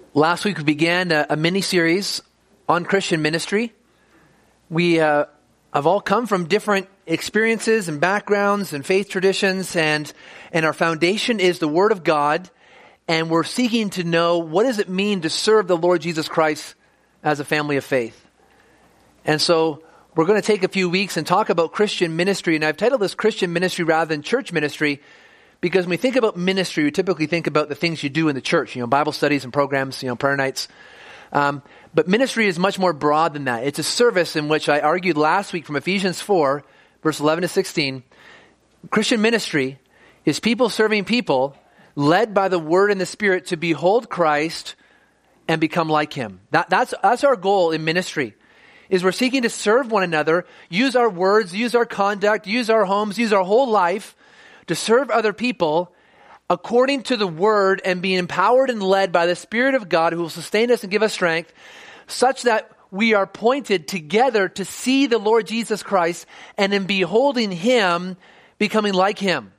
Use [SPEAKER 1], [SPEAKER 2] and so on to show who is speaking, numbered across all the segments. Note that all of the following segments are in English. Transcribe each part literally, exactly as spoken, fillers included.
[SPEAKER 1] Last week we began a, a mini-series on Christian ministry. We uh, have all come from different experiences and backgrounds and faith traditions, and and our foundation is the Word of God, and we're seeking to know what does it mean to serve the Lord Jesus Christ as a family of faith. And so we're going to take a few weeks and talk about Christian ministry, and I've titled this Christian ministry rather than church ministry, because when we think about ministry, we typically think about the things you do in the church, you know, Bible studies and programs, you know, prayer nights. Um, but ministry is much more broad than that. It's a service in which I argued last week from Ephesians four, verse eleven to sixteen. Christian ministry is people serving people led by the Word and the Spirit to behold Christ and become like Him. That, that's, that's our goal in ministry, is we're seeking to serve one another, use our words, use our conduct, use our homes, use our whole life to serve other people according to the Word and be empowered and led by the Spirit of God who will sustain us and give us strength, such that we are pointed together to see the Lord Jesus Christ and in beholding Him, becoming like Him.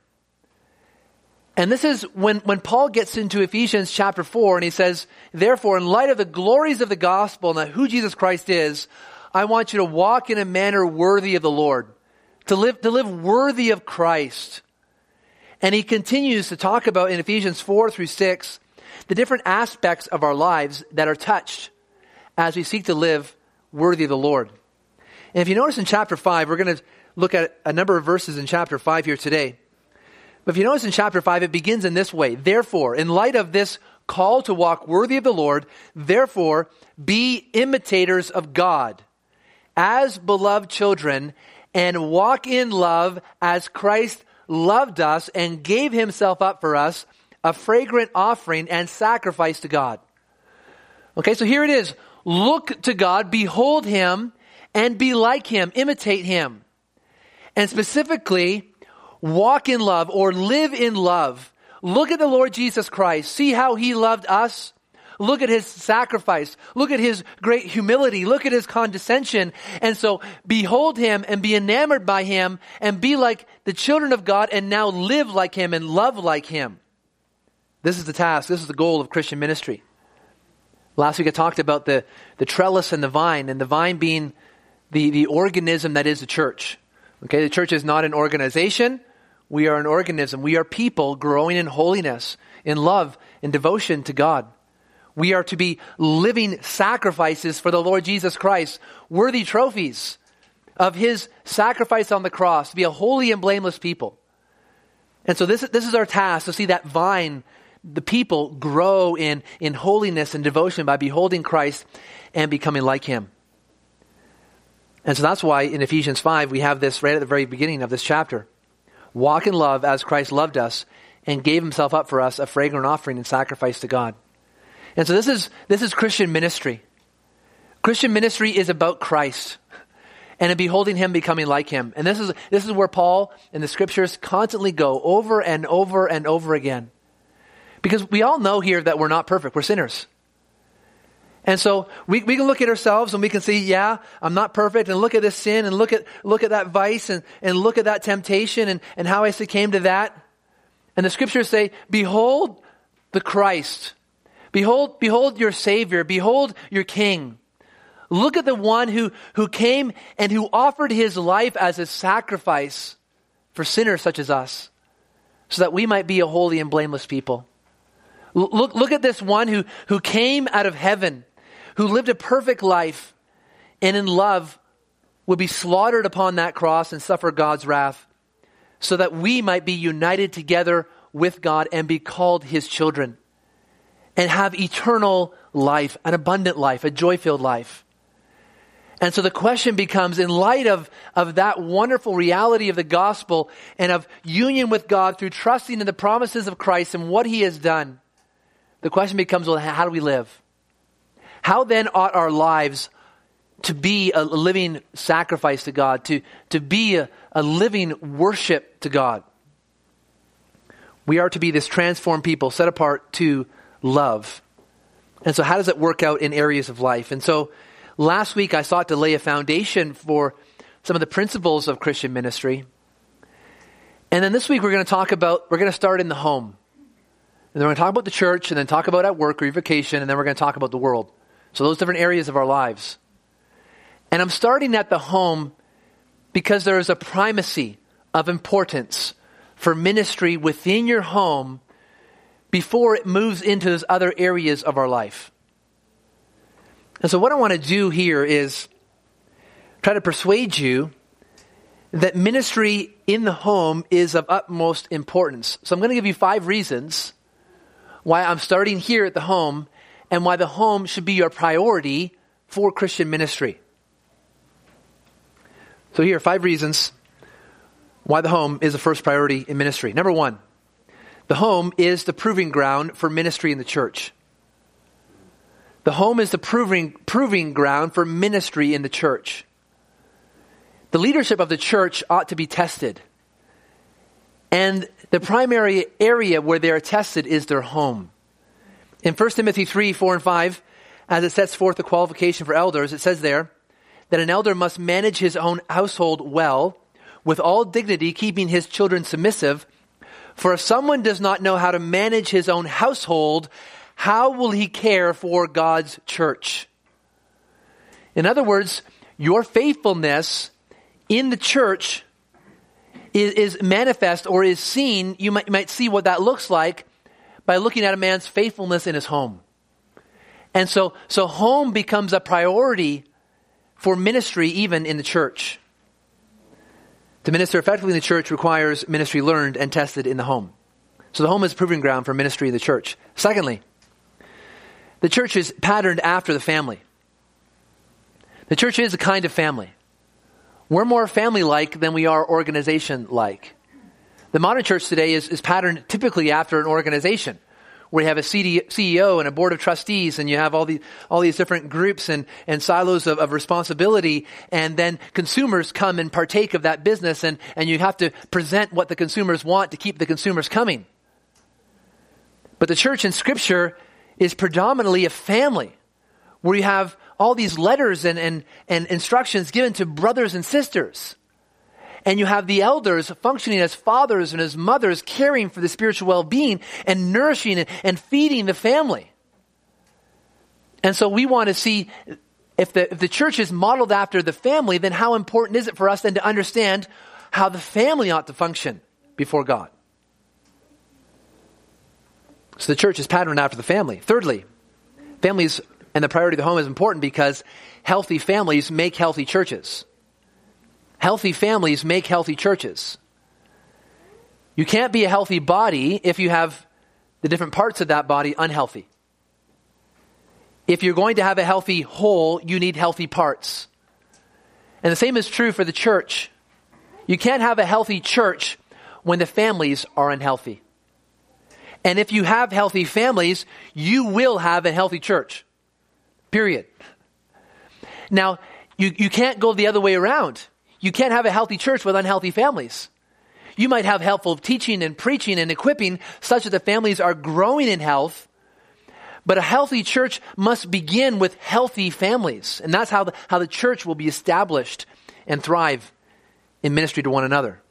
[SPEAKER 1] And this is when, when Paul gets into Ephesians chapter four and he says, therefore, in light of the glories of the gospel and who Jesus Christ is, I want you to walk in a manner worthy of the Lord, to live, to live worthy of Christ. And he continues to talk about in Ephesians four through six, the different aspects of our lives that are touched as we seek to live worthy of the Lord. And if you notice in chapter five, we're going to look at a number of verses in chapter five here today. But if you notice in chapter five, it begins in this way. Therefore, in light of this call to walk worthy of the Lord, therefore, be imitators of God as beloved children and walk in love as Christ loved us and gave Himself up for us, a fragrant offering and sacrifice to God. Okay, so here it is. Look to God, behold Him, and be like Him, imitate Him. And specifically, walk in love or live in love. Look at the Lord Jesus Christ. See how He loved us. Look at His sacrifice. Look at His great humility. Look at His condescension. And so behold Him and be enamored by Him and be like the children of God and now live like Him and love like Him. This is the task. This is the goal of Christian ministry. Last week I talked about the, the trellis and the vine, and the vine being the, the organism that is the church. Okay, the church is not an organization. We are an organism. We are people growing in holiness, in love, in devotion to God. We are to be living sacrifices for the Lord Jesus Christ, worthy trophies of His sacrifice on the cross, to be a holy and blameless people. And so this, this is our task, to see that vine, the people, grow in, in holiness and devotion by beholding Christ and becoming like Him. And so that's why in Ephesians five, we have this right at the very beginning of this chapter. Walk in love as Christ loved us and gave Himself up for us, a fragrant offering and sacrifice to God. And so this is this is Christian ministry. Christian ministry is about Christ and in beholding Him, becoming like Him. And this is this is where Paul and the Scriptures constantly go over and over and over again. Because we all know here that we're not perfect. We're sinners. And so we, we can look at ourselves and we can see, yeah, I'm not perfect, and look at this sin and look at look at that vice and, and look at that temptation and, and how I succumbed to that. And the Scriptures say, behold the Christ. Behold, behold your Savior. Behold your King. Look at the one who, who came and who offered His life as a sacrifice for sinners such as us, so that we might be a holy and blameless people. Look, look at this one who, who came out of heaven, who lived a perfect life, and in love would be slaughtered upon that cross and suffer God's wrath, so that we might be united together with God and be called His children and have eternal life, an abundant life, a joy-filled life. And so the question becomes, in light of, of that wonderful reality of the gospel and of union with God through trusting in the promises of Christ and what He has done, the question becomes, well, how do we live? How then ought our lives to be a living sacrifice to God, to, to be a, a living worship to God? We are to be this transformed people set apart to love. And so how does it work out in areas of life? And so last week I sought to lay a foundation for some of the principles of Christian ministry. And then this week we're going to talk about, we're going to start in the home. And then we're going to talk about the church, and then talk about at work or your vacation, and then we're going to talk about the world. So those different areas of our lives. And I'm starting at the home because there is a primacy of importance for ministry within your home before it moves into those other areas of our life. And so what I want to do here is try to persuade you that ministry in the home is of utmost importance. So I'm going to give you five reasons why I'm starting here at the home and why the home should be your priority for Christian ministry. So here are five reasons why the home is the first priority in ministry. Number one, the home is the proving ground for ministry in the church. The home is the proving, proving ground for ministry in the church. The leadership of the church ought to be tested. And the primary area where they are tested is their home. In First Timothy three, four, and five, as it sets forth the qualification for elders, it says there that an elder must manage his own household well, with all dignity, keeping his children submissive. For if someone does not know how to manage his own household, how will he care for God's church? In other words, your faithfulness in the church is, is manifest or is seen. You might, you might see what that looks like by looking at a man's faithfulness in his home. And so, so home becomes a priority for ministry even in the church. To minister effectively in the church requires ministry learned and tested in the home. So the home is a proving ground for ministry in the church. Secondly, the church is patterned after the family. The church is a kind of family. We're more family-like than we are organization-like. The modern church today is, is patterned typically after an organization, where you have a C E O and a board of trustees, and you have all these all these different groups and, and silos of, of responsibility, and then consumers come and partake of that business, and, and you have to present what the consumers want to keep the consumers coming. But the church in Scripture is predominantly a family, where you have all these letters and, and, and instructions given to brothers and sisters. And you have the elders functioning as fathers and as mothers, caring for the spiritual well-being and nourishing and, and feeding the family. And so we want to see if the, if the church is modeled after the family, then how important is it for us then to understand how the family ought to function before God? So the church is patterned after the family. Thirdly, families and the priority of the home is important because healthy families make healthy churches. Healthy families make healthy churches. You can't be a healthy body if you have the different parts of that body unhealthy. If you're going to have a healthy whole, you need healthy parts. And the same is true for the church. You can't have a healthy church when the families are unhealthy. And if you have healthy families, you will have a healthy church. Period. Now, you, you can't go the other way around. You can't have a healthy church with unhealthy families. You might have helpful teaching and preaching and equipping such that the families are growing in health, but a healthy church must begin with healthy families. And that's how the, how the church will be established and thrive in ministry to one another.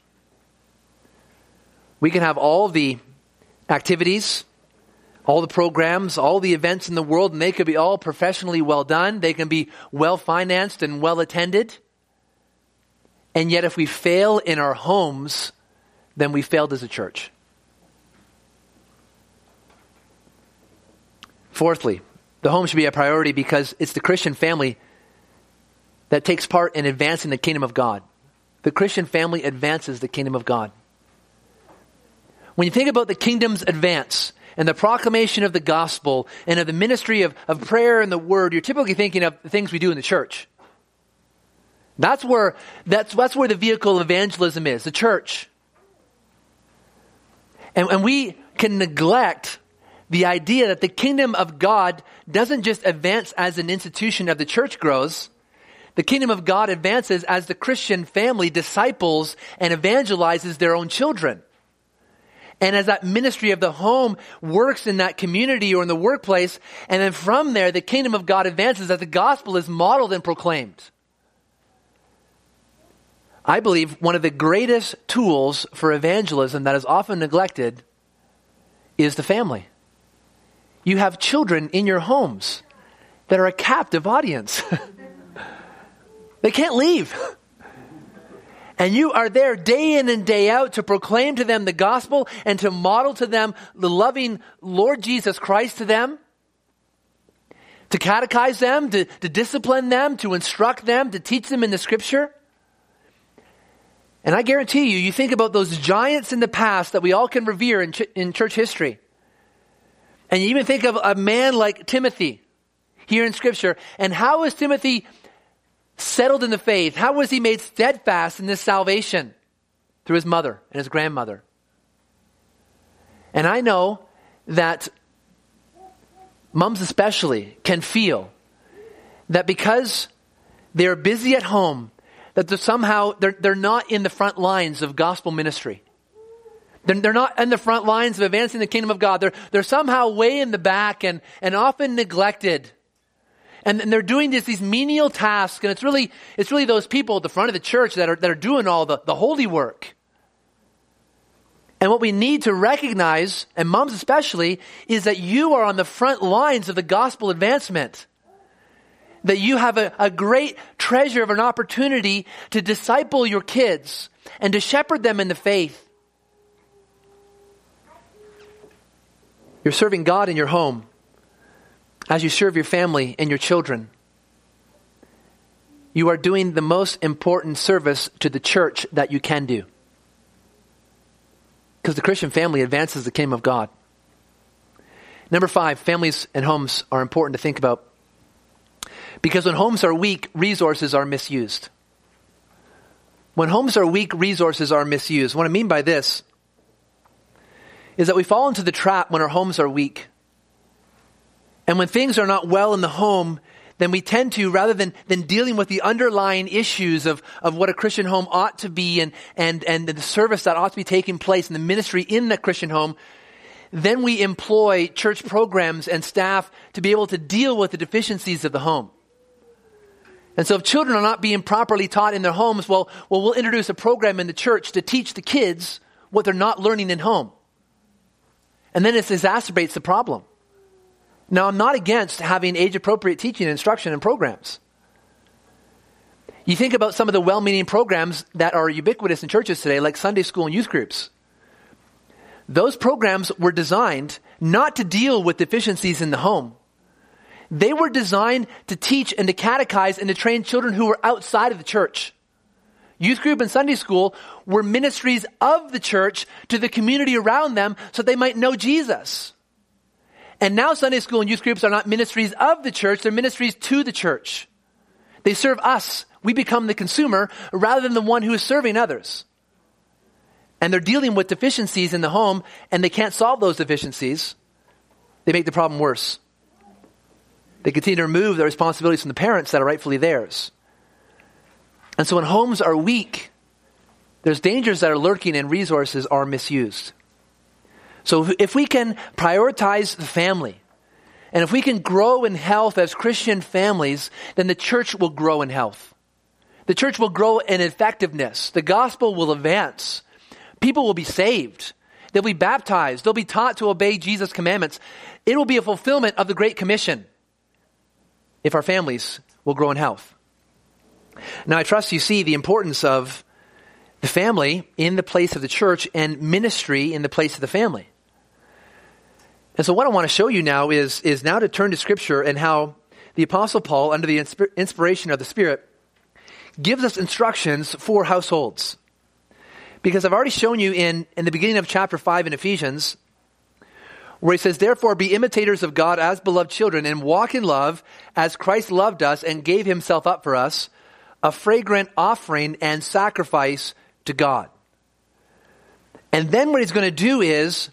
[SPEAKER 1] We can have all the activities, all the programs, all the events in the world, and they could be all professionally well done. They can be well financed and well attended. And yet if we fail in our homes, then we failed as a church. Fourthly, the home should be a priority because it's the Christian family that takes part in advancing the kingdom of God. The Christian family advances the kingdom of God. When you think about the kingdom's advance and the proclamation of the gospel and of the ministry of, of prayer and the word, you're typically thinking of the things we do in the church. That's where, that's, that's where the vehicle of evangelism is, the church. And, and we can neglect the idea that the kingdom of God doesn't just advance as an institution of the church grows. The kingdom of God advances as the Christian family disciples and evangelizes their own children. And as that ministry of the home works in that community or in the workplace, and then from there, the kingdom of God advances as the gospel is modeled and proclaimed. I believe one of the greatest tools for evangelism that is often neglected is the family. You have children in your homes that are a captive audience. They can't leave. And you are there day in and day out to proclaim to them the gospel and to model to them the loving Lord Jesus Christ to them, to catechize them, to, to discipline them, to instruct them, to teach them in the scripture. And I guarantee you, you think about those giants in the past that we all can revere in, ch- in church history. And you even think of a man like Timothy here in scripture. And how is Timothy settled in the faith? How was he made steadfast in this salvation? Through his mother and his grandmother. And I know that moms especially can feel that because they're busy at home, that they're somehow they're, they're not in the front lines of gospel ministry. They're, they're not in the front lines of advancing the kingdom of God. They're, they're somehow way in the back and, and often neglected. And, and they're doing this, these menial tasks, and it's really, it's really those people at the front of the church that are, that are doing all the, the holy work. And what we need to recognize, and moms especially, is that you are on the front lines of the gospel advancement. That you have a, a great treasure of an opportunity to disciple your kids and to shepherd them in the faith. You're serving God in your home as you serve your family and your children. You are doing the most important service to the church that you can do. Because the Christian family advances the kingdom of God. Number five, families and homes are important to think about. Because when homes are weak, resources are misused. When homes are weak, resources are misused. What I mean by this is that we fall into the trap when our homes are weak. And when things are not well in the home, then we tend to, rather than, than dealing with the underlying issues of, of what a Christian home ought to be and, and, and the service that ought to be taking place and the ministry in that Christian home, then we employ church programs and staff to be able to deal with the deficiencies of the home. And so if children are not being properly taught in their homes, well, well, we'll introduce a program in the church to teach the kids what they're not learning in home. And then it exacerbates the problem. Now, I'm not against having age-appropriate teaching and instruction and programs. You think about some of the well-meaning programs that are ubiquitous in churches today, like Sunday school and youth groups. Those programs were designed not to deal with deficiencies in the home. They were designed to teach and to catechize and to train children who were outside of the church. Youth group and Sunday school were ministries of the church to the community around them so they might know Jesus. And now Sunday school and youth groups are not ministries of the church, they're ministries to the church. They serve us. We become the consumer rather than the one who is serving others. And they're dealing with deficiencies in the home, and they can't solve those deficiencies. They make the problem worse. They continue to remove the responsibilities from the parents that are rightfully theirs. And so when homes are weak, there's dangers that are lurking and resources are misused. So if we can prioritize the family, and if we can grow in health as Christian families, then the church will grow in health. The church will grow in effectiveness. The gospel will advance. People will be saved. They'll be baptized. They'll be taught to obey Jesus' commandments. It will be a fulfillment of the Great Commission if our families will grow in health. Now, I trust you see the importance of the family in the place of the church and ministry in the place of the family. And so what I want to show you now is, is now to turn to Scripture and how the Apostle Paul, under the insp- inspiration of the Spirit, gives us instructions for households. Because I've already shown you in, in the beginning of chapter five in Ephesians, where he says, therefore be imitators of God as beloved children and walk in love as Christ loved us and gave himself up for us, a fragrant offering and sacrifice to God. And then what he's going to do is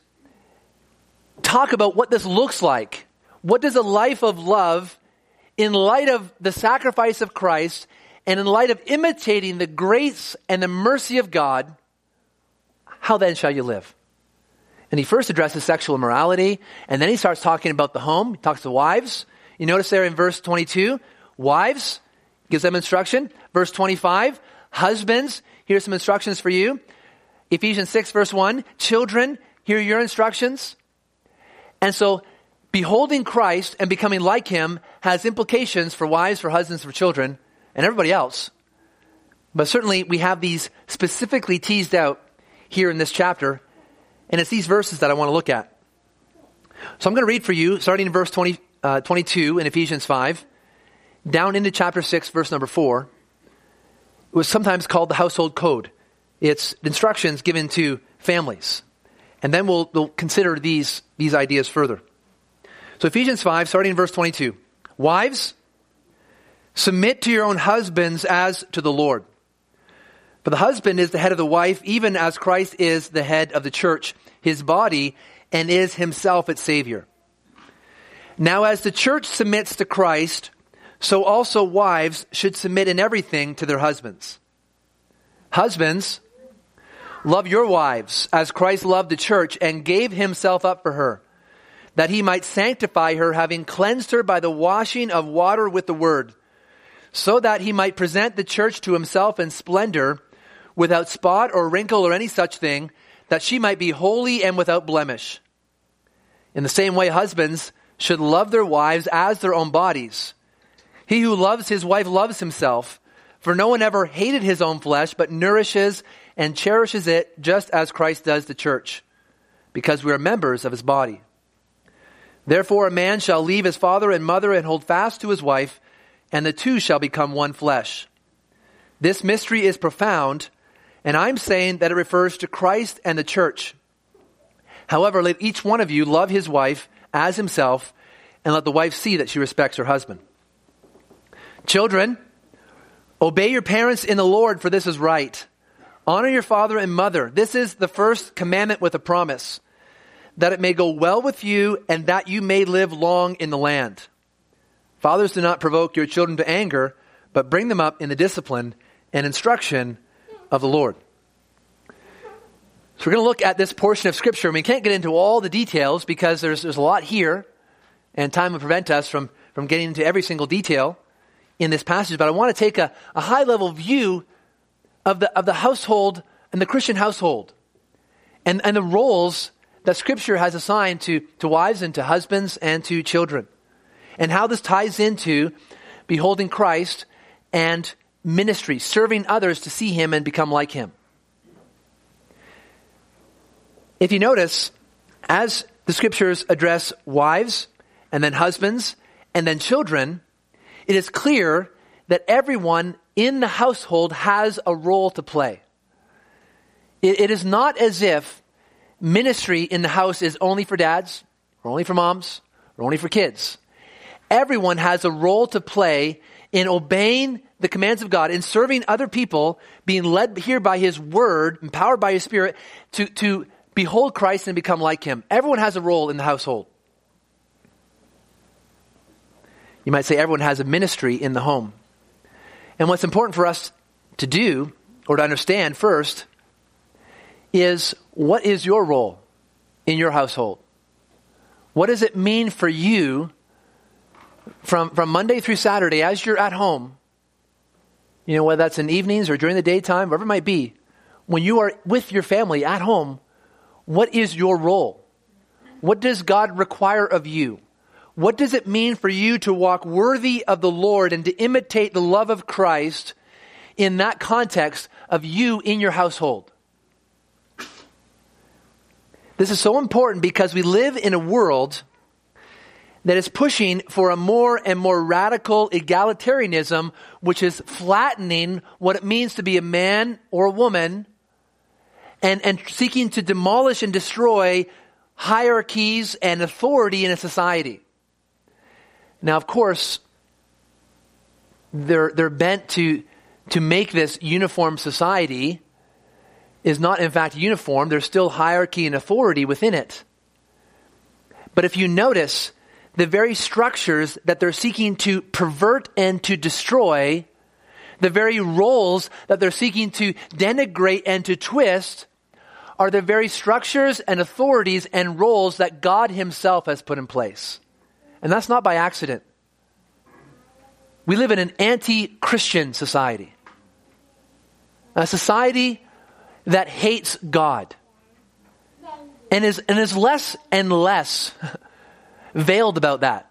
[SPEAKER 1] talk about what this looks like. What does a life of love, in light of the sacrifice of Christ and in light of imitating the grace and the mercy of God, how then shall you live? And he first addresses sexual immorality, and then he starts talking about the home. He talks to wives. You notice there in verse twenty-two, wives, gives them instruction. Verse twenty-five, husbands, here's some instructions for you. Ephesians six verse one, children, here are your instructions. And so beholding Christ and becoming like him has implications for wives, for husbands, for children, and everybody else. But certainly we have these specifically teased out here in this chapter, and it's these verses that I want to look at. So I'm going to read for you, starting in verse twenty, uh, twenty-two in Ephesians five, down into chapter six, verse number four. It was sometimes called the household code. It's instructions given to families. And then we'll, we'll consider these, these ideas further. So Ephesians five, starting in verse twenty-two. Wives, submit to your own husbands as to the Lord. For the husband is the head of the wife, even as Christ is the head of the church, his body, and is himself its Savior. Now as the church submits to Christ, so also wives should submit in everything to their husbands. Husbands, love your wives as Christ loved the church and gave himself up for her, that he might sanctify her, having cleansed her by the washing of water with the word, so that he might present the church to himself in splendor, without spot or wrinkle or any such thing, that she might be holy and without blemish. In the same way, husbands should love their wives as their own bodies. He who loves his wife loves himself, for no one ever hated his own flesh, but nourishes and cherishes it just as Christ does the church, because we are members of his body. Therefore a man shall leave his father and mother and hold fast to his wife, and the two shall become one flesh. This mystery is profound, and I'm saying that it refers to Christ and the church. However, let each one of you love his wife as himself, and let the wife see that she respects her husband. Children, obey your parents in the Lord, for this is right. Honor your father and mother. This is the first commandment with a promise, that it may go well with you and that you may live long in the land. Fathers, do not provoke your children to anger, but bring them up in the discipline and instruction of the Lord. So we're going to look at this portion of Scripture. We can't get into all the details because there's there's a lot here, and time will prevent us from, from getting into every single detail in this passage. But I want to take a, a high-level view of the of the household and the Christian household, and, and the roles that Scripture has assigned to, to wives and to husbands and to children, and how this ties into beholding Christ and ministry, serving others to see him and become like him. If you notice, as the Scriptures address wives and then husbands and then children, it is clear that everyone in the household has a role to play. It, it is not as if ministry in the house is only for dads, or only for moms, or only for kids. Everyone has a role to play in obeying the commands of God, in serving other people, being led here by his word, empowered by his Spirit, to, to behold Christ and become like him. Everyone has a role in the household. You might say everyone has a ministry in the home. And what's important for us to do, or to understand first, is what is your role in your household? What does it mean for you from, from Monday through Saturday as you're at home? You know, whether that's in evenings or during the daytime, wherever it might be. When you are with your family at home, what is your role? What does God require of you? What does it mean for you to walk worthy of the Lord and to imitate the love of Christ in that context of you in your household? This is so important because we live in a world that is pushing for a more and more radical egalitarianism, which is flattening what it means to be a man or a woman, and, and seeking to demolish and destroy hierarchies and authority in a society. Now, of course, they're, they're bent to, to make this uniform society is not in fact uniform. There's still hierarchy and authority within it. But if you notice, the very structures that they're seeking to pervert and to destroy, the very roles that they're seeking to denigrate and to twist, are the very structures and authorities and roles that God himself has put in place. And that's not by accident. We live in an anti-Christian society. A society that hates God. And is, and is less and less veiled about that.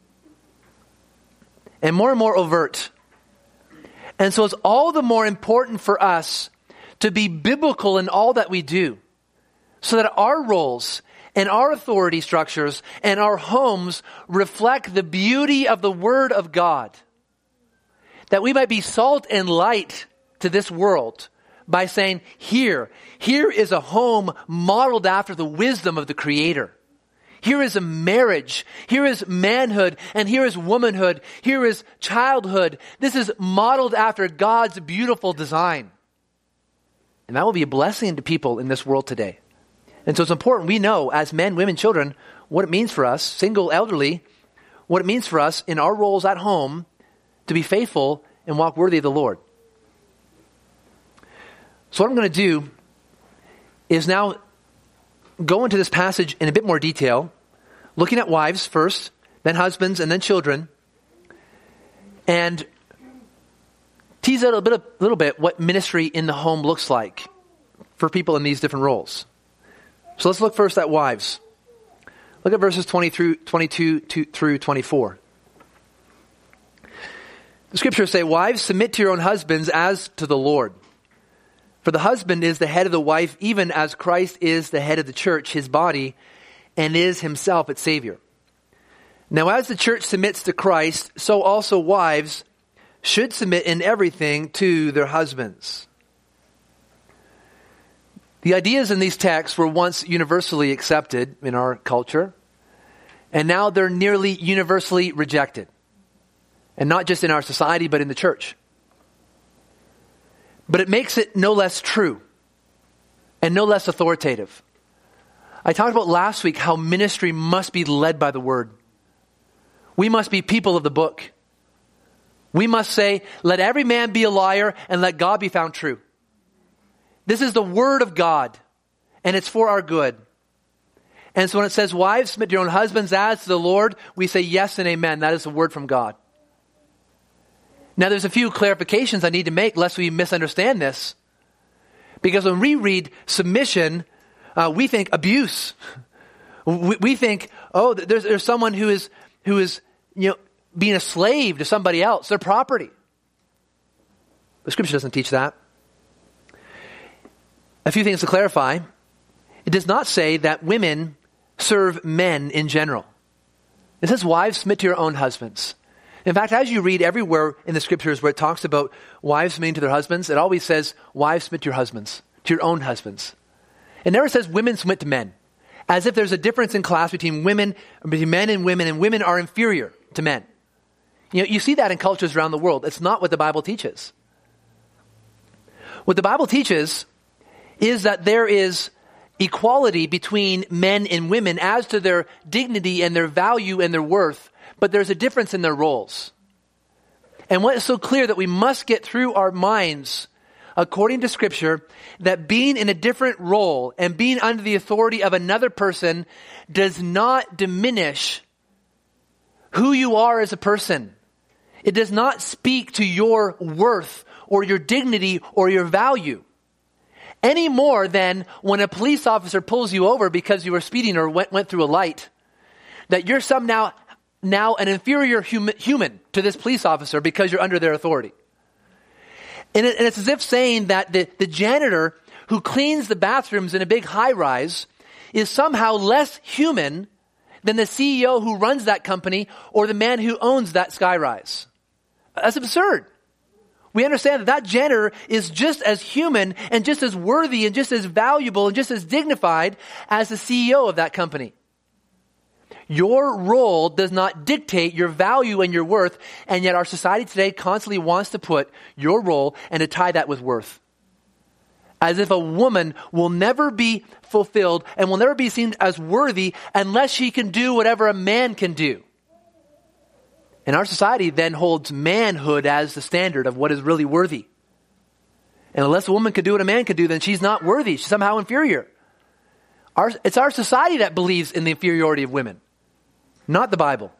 [SPEAKER 1] And more and more overt. And so it's all the more important for us to be biblical in all that we do, so that our roles and our authority structures and our homes reflect the beauty of the Word of God. That we might be salt and light to this world by saying, here, here is a home modeled after the wisdom of the Creator. Here is a marriage. Here is manhood. And here is womanhood. Here is childhood. This is modeled after God's beautiful design. And that will be a blessing to people in this world today. And so it's important we know as men, women, children, what it means for us, single, elderly, what it means for us in our roles at home to be faithful and walk worthy of the Lord. So what I'm going to do is now go into this passage in a bit more detail, looking at wives first, then husbands, and then children, and tease out a bit, a little bit what ministry in the home looks like for people in these different roles. So let's look first at wives. Look at verses twenty through twenty-two to, through twenty-four. The scriptures say, "Wives, submit to your own husbands as to the Lord. For the husband is the head of the wife, even as Christ is the head of the church, his body, and is himself its Savior. Now as the church submits to Christ, so also wives should submit in everything to their husbands." The ideas in these texts were once universally accepted in our culture, and now they're nearly universally rejected. And not just in our society, but in the church. But it makes it no less true and no less authoritative. I talked about last week how ministry must be led by the Word. We must be people of the book. We must say, let every man be a liar and let God be found true. This is the Word of God, and it's for our good. And so when it says, wives, submit to your own husbands as to the Lord, we say yes and amen. That is the word from God. Now there's a few clarifications I need to make lest we misunderstand this. Because when we read submission, uh, we think abuse. We, we think, oh, there's, there's someone who is, who is, you know, being a slave to somebody else, their property. The scripture doesn't teach that. A few things to clarify. It does not say that women serve men in general. It says, wives, submit to your own husbands. In fact, as you read everywhere in the scriptures where it talks about wives submitting to their husbands, it always says, wives, submit to your husbands, to your own husbands. It never says women submit to men, as if there's a difference in class between women, between men and women, and women are inferior to men. You know, you see that in cultures around the world. It's not what the Bible teaches. What the Bible teaches is that there is equality between men and women as to their dignity and their value and their worth, but there's a difference in their roles. And what is so clear that we must get through our minds, according to Scripture, that being in a different role and being under the authority of another person does not diminish who you are as a person. It does not speak to your worth or your dignity or your value. Any more than when a police officer pulls you over because you were speeding or went, went through a light, that you're somehow now an inferior human, human to this police officer because you're under their authority. And, it, and it's as if saying that the, the janitor who cleans the bathrooms in a big high-rise is somehow less human than the C E O who runs that company or the man who owns that skyrise. That's absurd. We understand that that janitor is just as human and just as worthy and just as valuable and just as dignified as the C E O of that company. Your role does not dictate your value and your worth, and yet our society today constantly wants to put your role and to tie that with worth. As if a woman will never be fulfilled and will never be seen as worthy unless she can do whatever a man can do. And our society then holds manhood as the standard of what is really worthy. And unless a woman can do what a man can do, then she's not worthy. She's somehow inferior. Our, it's our society that believes in the inferiority of women, not the Bible.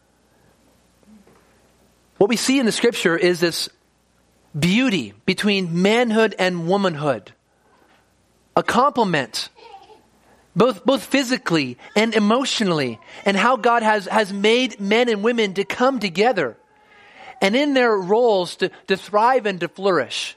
[SPEAKER 1] What we see in the scripture is this beauty between manhood and womanhood. A complement both, both physically and emotionally, and how God has, has made men and women to come together and in their roles to, to thrive and to flourish.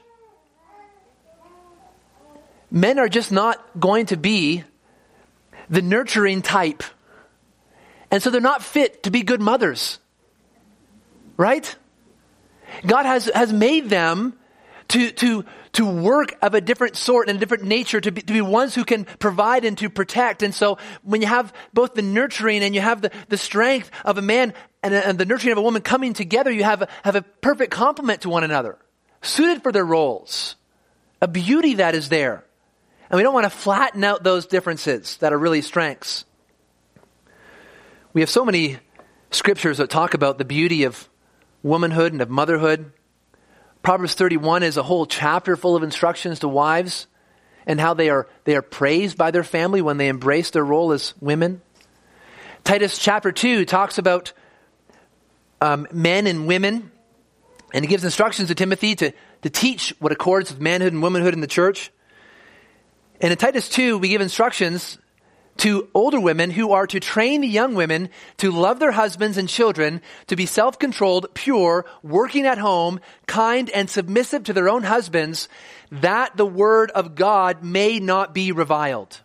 [SPEAKER 1] Men are just not going to be the nurturing type. And so they're not fit to be good mothers. Right? God has, has made them to, to, to work of a different sort and a different nature, to be, to be ones who can provide and to protect. And so when you have both the nurturing and you have the, the strength of a man and, a, and the nurturing of a woman coming together, you have a, have a perfect complement to one another, suited for their roles. A beauty that is there. And we don't want to flatten out those differences that are really strengths. We have so many scriptures that talk about the beauty of womanhood and of motherhood. Proverbs thirty-one is a whole chapter full of instructions to wives and how they are they are praised by their family when they embrace their role as women. Titus chapter two talks about um, men and women, and it gives instructions to Timothy to, to teach what accords with manhood and womanhood in the church. And in Titus two, we give instructions to older women who are to train the young women to love their husbands and children, to be self-controlled, pure, working at home, kind and submissive to their own husbands, that the word of God may not be reviled.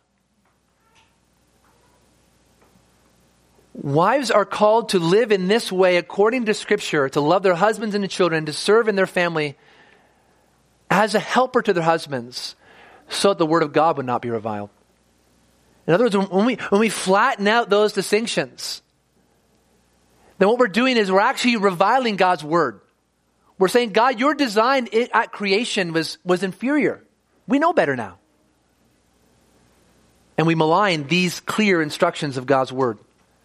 [SPEAKER 1] Wives are called to live in this way according to Scripture, to love their husbands and their children, to serve in their family as a helper to their husbands, so that the word of God would not be reviled. In other words, when we, when we flatten out those distinctions, then what we're doing is we're actually reviling God's word. We're saying, God, your design at creation was, was inferior. We know better now. And we malign these clear instructions of God's word.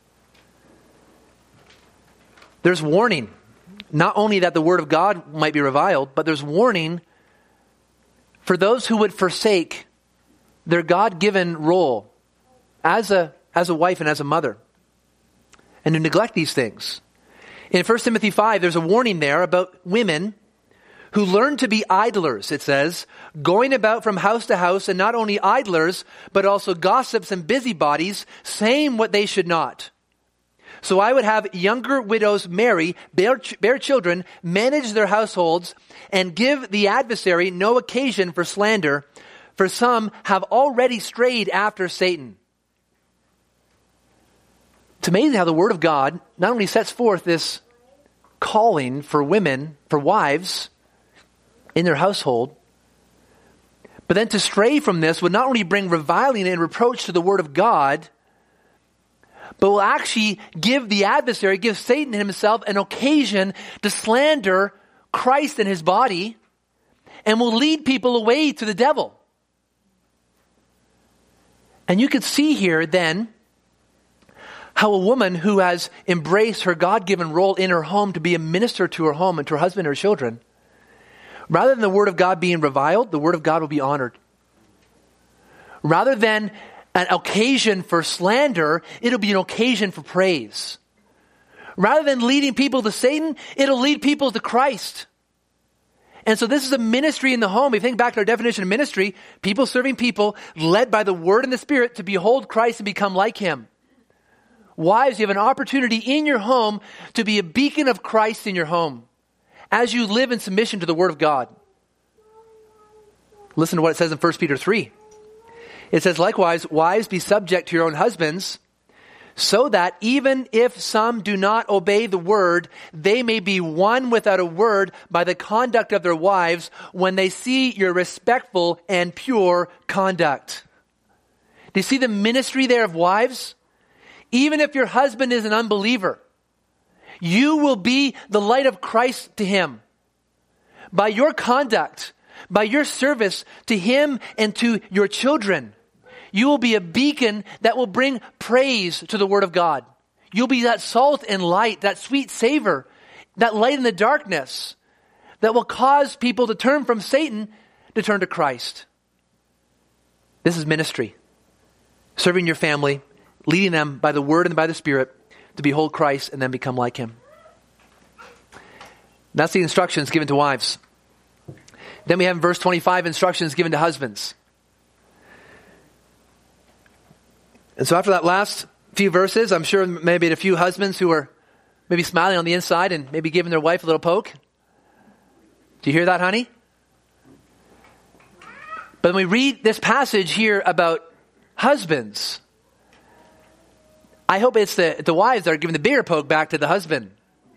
[SPEAKER 1] There's warning, not only that the word of God might be reviled, but there's warning for those who would forsake their God-given role as a, as a wife and as a mother, and to neglect these things. In First Timothy five, there's a warning there about women who learn to be idlers, it says, going about from house to house, and not only idlers, but also gossips and busybodies, saying what they should not. So I would have younger widows marry, bear, bear children, manage their households, and give the adversary no occasion for slander, for some have already strayed after Satan. It's amazing how the Word of God not only sets forth this calling for women, for wives, in their household, but then to stray from this would not only bring reviling and reproach to the Word of God, but will actually give the adversary, give Satan himself an occasion to slander Christ and his body, and will lead people away to the devil. And you could see here then how a woman who has embraced her God-given role in her home to be a minister to her home and to her husband and her children, rather than the word of God being reviled, the word of God will be honored. Rather than an occasion for slander, it'll be an occasion for praise. Rather than leading people to Satan, it'll lead people to Christ. And so this is a ministry in the home. If you think back to our definition of ministry, people serving people, led by the Word and the Spirit to behold Christ and become like Him. Wives, you have an opportunity in your home to be a beacon of Christ in your home as you live in submission to the Word of God. Listen to what it says in First Peter three. It says, likewise, wives, be subject to your own husbands, so that even if some do not obey the word, they may be won without a word by the conduct of their wives when they see your respectful and pure conduct. Do you see the ministry there of wives? Even if your husband is an unbeliever, you will be the light of Christ to him. By your conduct, by your service to him and to your children, you will be a beacon that will bring praise to the Word of God. You'll be that salt and light, that sweet savor, that light in the darkness that will cause people to turn from Satan to turn to Christ. This is ministry. Serving your family, leading them by the Word and by the Spirit to behold Christ and then become like Him. That's the instructions given to wives. Then we have in verse twenty-five instructions given to husbands. And so after that last few verses, I'm sure maybe a few husbands who are maybe smiling on the inside and maybe giving their wife a little poke. Do you hear that, honey? But when we read this passage here about husbands, I hope it's the, the wives that are giving the bigger poke back to the husband.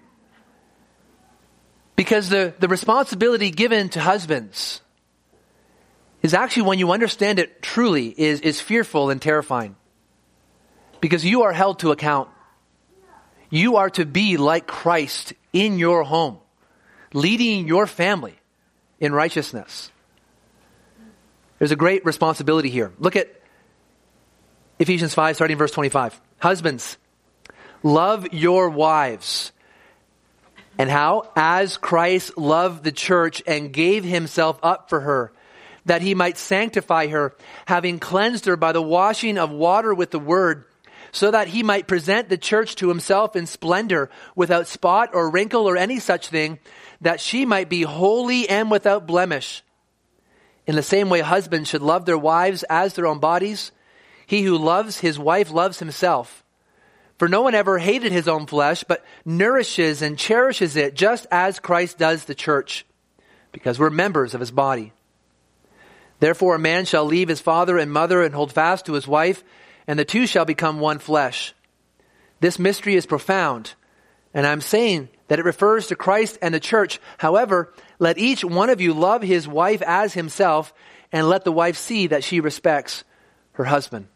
[SPEAKER 1] Because the, the responsibility given to husbands is actually, when you understand it truly, is, is fearful and terrifying. Because you are held to account. You are to be like Christ in your home, leading your family in righteousness. There's a great responsibility here. Look at Ephesians five, starting verse twenty-five. Husbands, love your wives. And how? As Christ loved the church and gave himself up for her, that he might sanctify her, having cleansed her by the washing of water with the word, so that he might present the church to himself in splendor, without spot or wrinkle or any such thing, that she might be holy and without blemish. In the same way, husbands should love their wives as their own bodies. He who loves his wife loves himself. For no one ever hated his own flesh, but nourishes and cherishes it, just as Christ does the church, because we're members of his body. Therefore a man shall leave his father and mother and hold fast to his wife, and the two shall become one flesh. This mystery is profound, and I'm saying that it refers to Christ and the church. However, let each one of you love his wife as himself, and let the wife see that she respects her husband.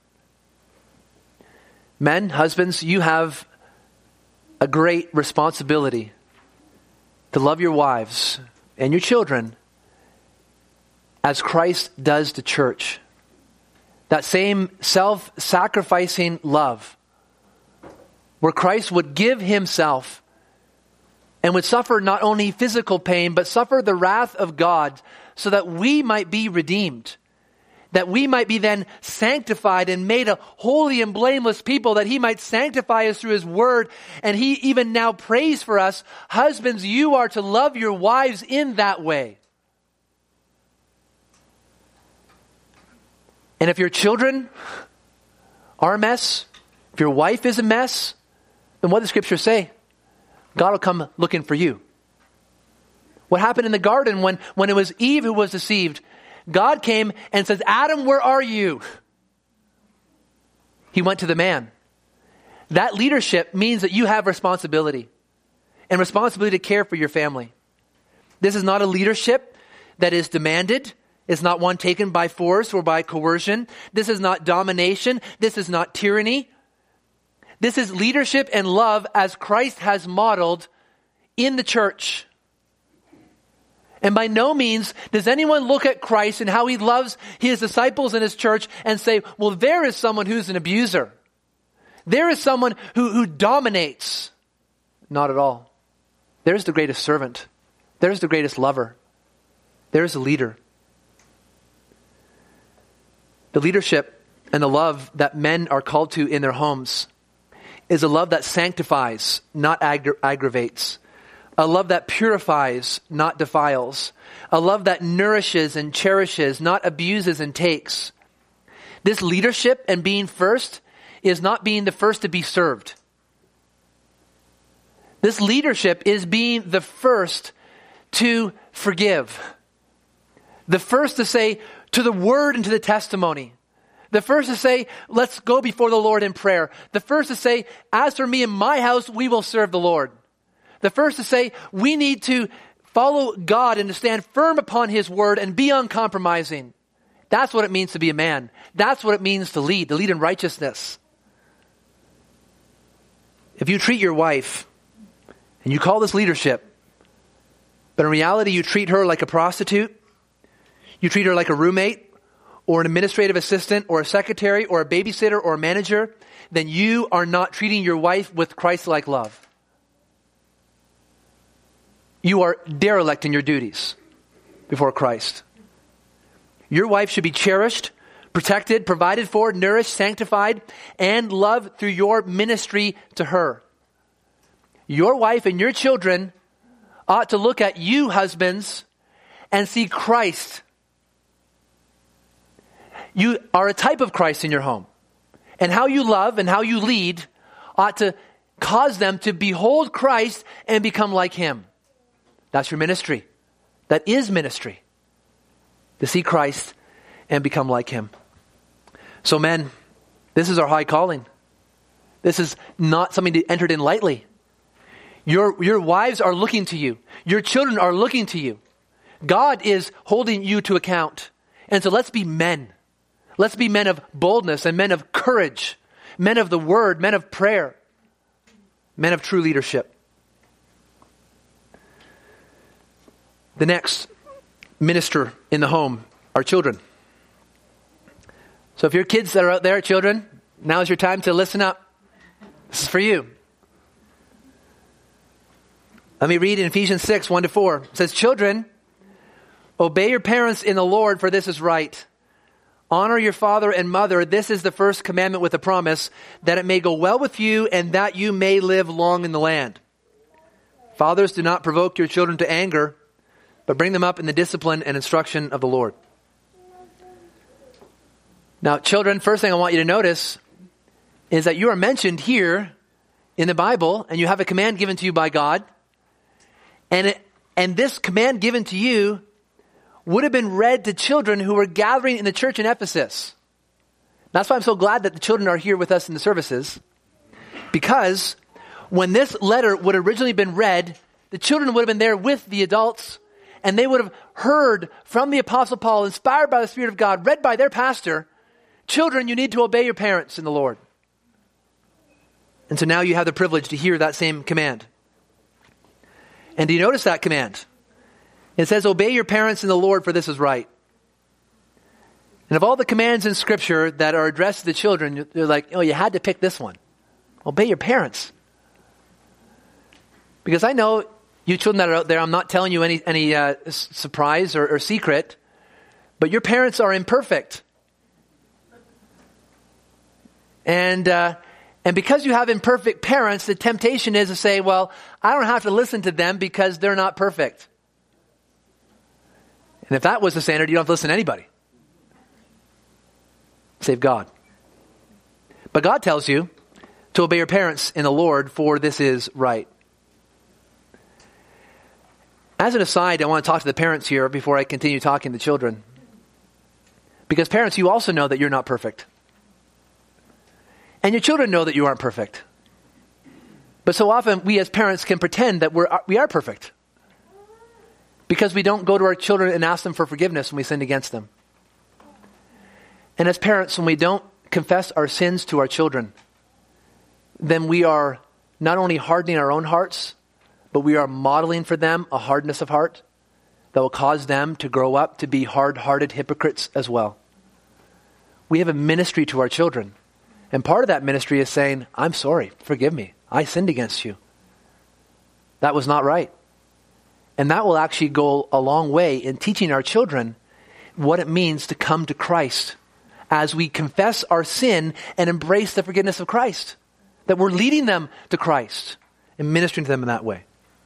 [SPEAKER 1] Men, husbands, you have a great responsibility to love your wives and your children as Christ does the church. That same self-sacrificing love, where Christ would give himself and would suffer not only physical pain, but suffer the wrath of God so that we might be redeemed. That we might be then sanctified and made a holy and blameless people, that he might sanctify us through his word. And he even now prays for us. Husbands, you are to love your wives in that way. And if your children are a mess, if your wife is a mess, then what does Scripture say? God will come looking for you. What happened in the garden when, when it was Eve who was deceived? God came and says, Adam, where are you? He went to the man. That leadership means that you have responsibility, and responsibility to care for your family. This is not a leadership that is demanded. It's not one taken by force or by coercion. This is not domination. This is not tyranny. This is leadership and love as Christ has modeled in the church. And by no means does anyone look at Christ and how he loves his disciples in his church and say, well, there is someone who's an abuser. There is someone who, who dominates. Not at all. There's the greatest servant. There's the greatest lover. There's the leader. The leadership and the love that men are called to in their homes is a love that sanctifies, not aggra- aggravates. A love that purifies, not defiles. A love that nourishes and cherishes, not abuses and takes. This leadership and being first is not being the first to be served. This leadership is being the first to forgive. The first to say to the word and to the testimony. The first to say, let's go before the Lord in prayer. The first to say, as for me and my house, we will serve the Lord. The first to say, we need to follow God and to stand firm upon his word and be uncompromising. That's what it means to be a man. That's what it means to lead, to lead in righteousness. If you treat your wife and you call this leadership, but in reality you treat her like a prostitute, you treat her like a roommate or an administrative assistant or a secretary or a babysitter or a manager, then you are not treating your wife with Christ-like love. You are derelict in your duties before Christ. Your wife should be cherished, protected, provided for, nourished, sanctified, and loved through your ministry to her. Your wife and your children ought to look at you, husbands, and see Christ. You are a type of Christ in your home. And how you love and how you lead ought to cause them to behold Christ and become like him. That's your ministry. That is ministry. To see Christ and become like him. So men, this is our high calling. This is not something to enter in lightly. Your, your wives are looking to you. Your children are looking to you. God is holding you to account. And so let's be men. Let's be men of boldness and men of courage. Men of the word, men of prayer. Men of true leadership. The next minister in the home are children. So if your kids that are out there, children, now's your time to listen up. This is for you. Let me read in Ephesians six, one to four. It says, children, obey your parents in the Lord, for this is right. Honor your father and mother. This is the first commandment with a promise, that it may go well with you and that you may live long in the land. Fathers, do not provoke your children to anger, but bring them up in the discipline and instruction of the Lord. Now, children, first thing I want you to notice is that you are mentioned here in the Bible, and you have a command given to you by God. And it, and this command given to you would have been read to children who were gathering in the church in Ephesus. That's why I'm so glad that the children are here with us in the services. Because when this letter would have originally been read, the children would have been there with the adults, and they would have heard from the Apostle Paul, inspired by the Spirit of God, read by their pastor, children, you need to obey your parents in the Lord. And so now you have the privilege to hear that same command. And do you notice that command? It says, obey your parents in the Lord, for this is right. And of all the commands in Scripture that are addressed to the children, they're like, oh, you had to pick this one. Obey your parents. Because I know you children that are out there, I'm not telling you any, any uh, surprise or, or secret, but your parents are imperfect. And uh, and because you have imperfect parents, the temptation is to say, well, I don't have to listen to them because they're not perfect. And if that was the standard, you don't have to listen to anybody. Save God. But God tells you to obey your parents in the Lord, for this is right. As an aside, I want to talk to the parents here before I continue talking to children. Because parents, you also know that you're not perfect. And your children know that you aren't perfect. But so often we as parents can pretend that we're, we are perfect. Because we don't go to our children and ask them for forgiveness when we sinned against them. And as parents, when we don't confess our sins to our children, then we are not only hardening our own hearts, but we are modeling for them a hardness of heart that will cause them to grow up to be hard-hearted hypocrites as well. We have a ministry to our children. And part of that ministry is saying, I'm sorry, forgive me. I sinned against you. That was not right. And that will actually go a long way in teaching our children what it means to come to Christ as we confess our sin and embrace the forgiveness of Christ. That we're leading them to Christ and ministering to them in that way.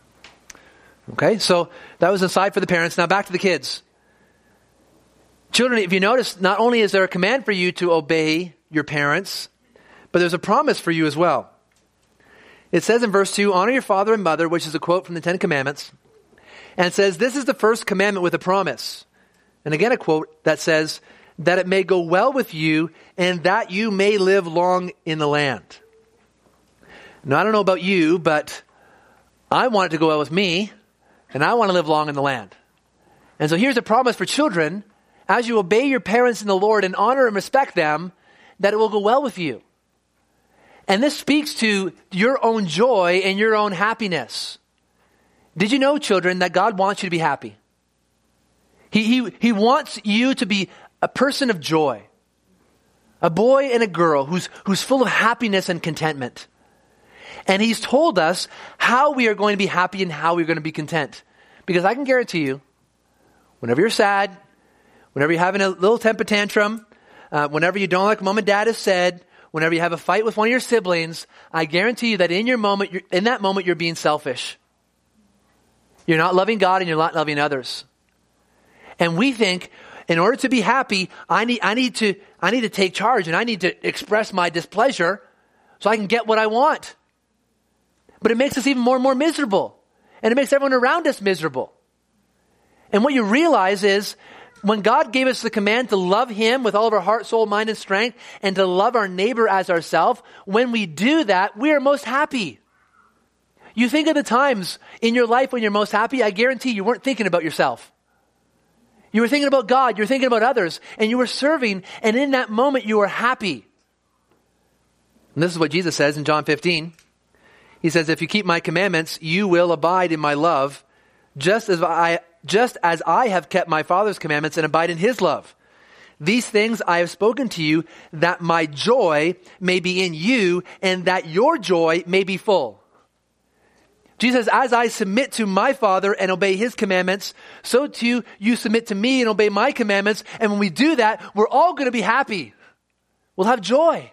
[SPEAKER 1] Okay, so that was aside for the parents. Now back to the kids. Children, if you notice, not only is there a command for you to obey your parents, but there's a promise for you as well. It says in verse two, honor your father and mother, which is a quote from the Ten Commandments. And it says, this is the first commandment with a promise. And again, a quote that says, that it may go well with you and that you may live long in the land. Now, I don't know about you, but I want it to go well with me, and I want to live long in the land. And so here's a promise for children. As you obey your parents in the Lord and honor and respect them, that it will go well with you. And this speaks to your own joy and your own happiness. Did you know, children, that God wants you to be happy? He, he, he wants you to be a person of joy. A boy and a girl who's, who's full of happiness and contentment. And he's told us how we are going to be happy and how we're going to be content. Because I can guarantee you, whenever you're sad, whenever you're having a little temper tantrum, uh, whenever you don't like what mom and dad has said, whenever you have a fight with one of your siblings, I guarantee you that in your moment, you're, in that moment, you're being selfish. You're not loving God and you're not loving others. And we think In order to be happy, I need, I need to, I need to take charge and I need to express my displeasure so I can get what I want. But it makes us even more and more miserable. And it makes everyone around us miserable. And what you realize is when God gave us the command to love him with all of our heart, soul, mind, and strength, and to love our neighbor as ourselves, when we do that, we are most happy. You think of the times in your life when you're most happy, I guarantee you weren't thinking about yourself. You were thinking about God, you were thinking about others, and you were serving, and in that moment you were happy. And this is what Jesus says in John fifteen. He says, if you keep my commandments, you will abide in my love, just as I just as I have kept my Father's commandments and abide in his love. These things I have spoken to you, that my joy may be in you, and that your joy may be full. Jesus says, as I submit to my Father and obey his commandments, so too you submit to me and obey my commandments. And when we do that, we're all going to be happy. We'll have joy.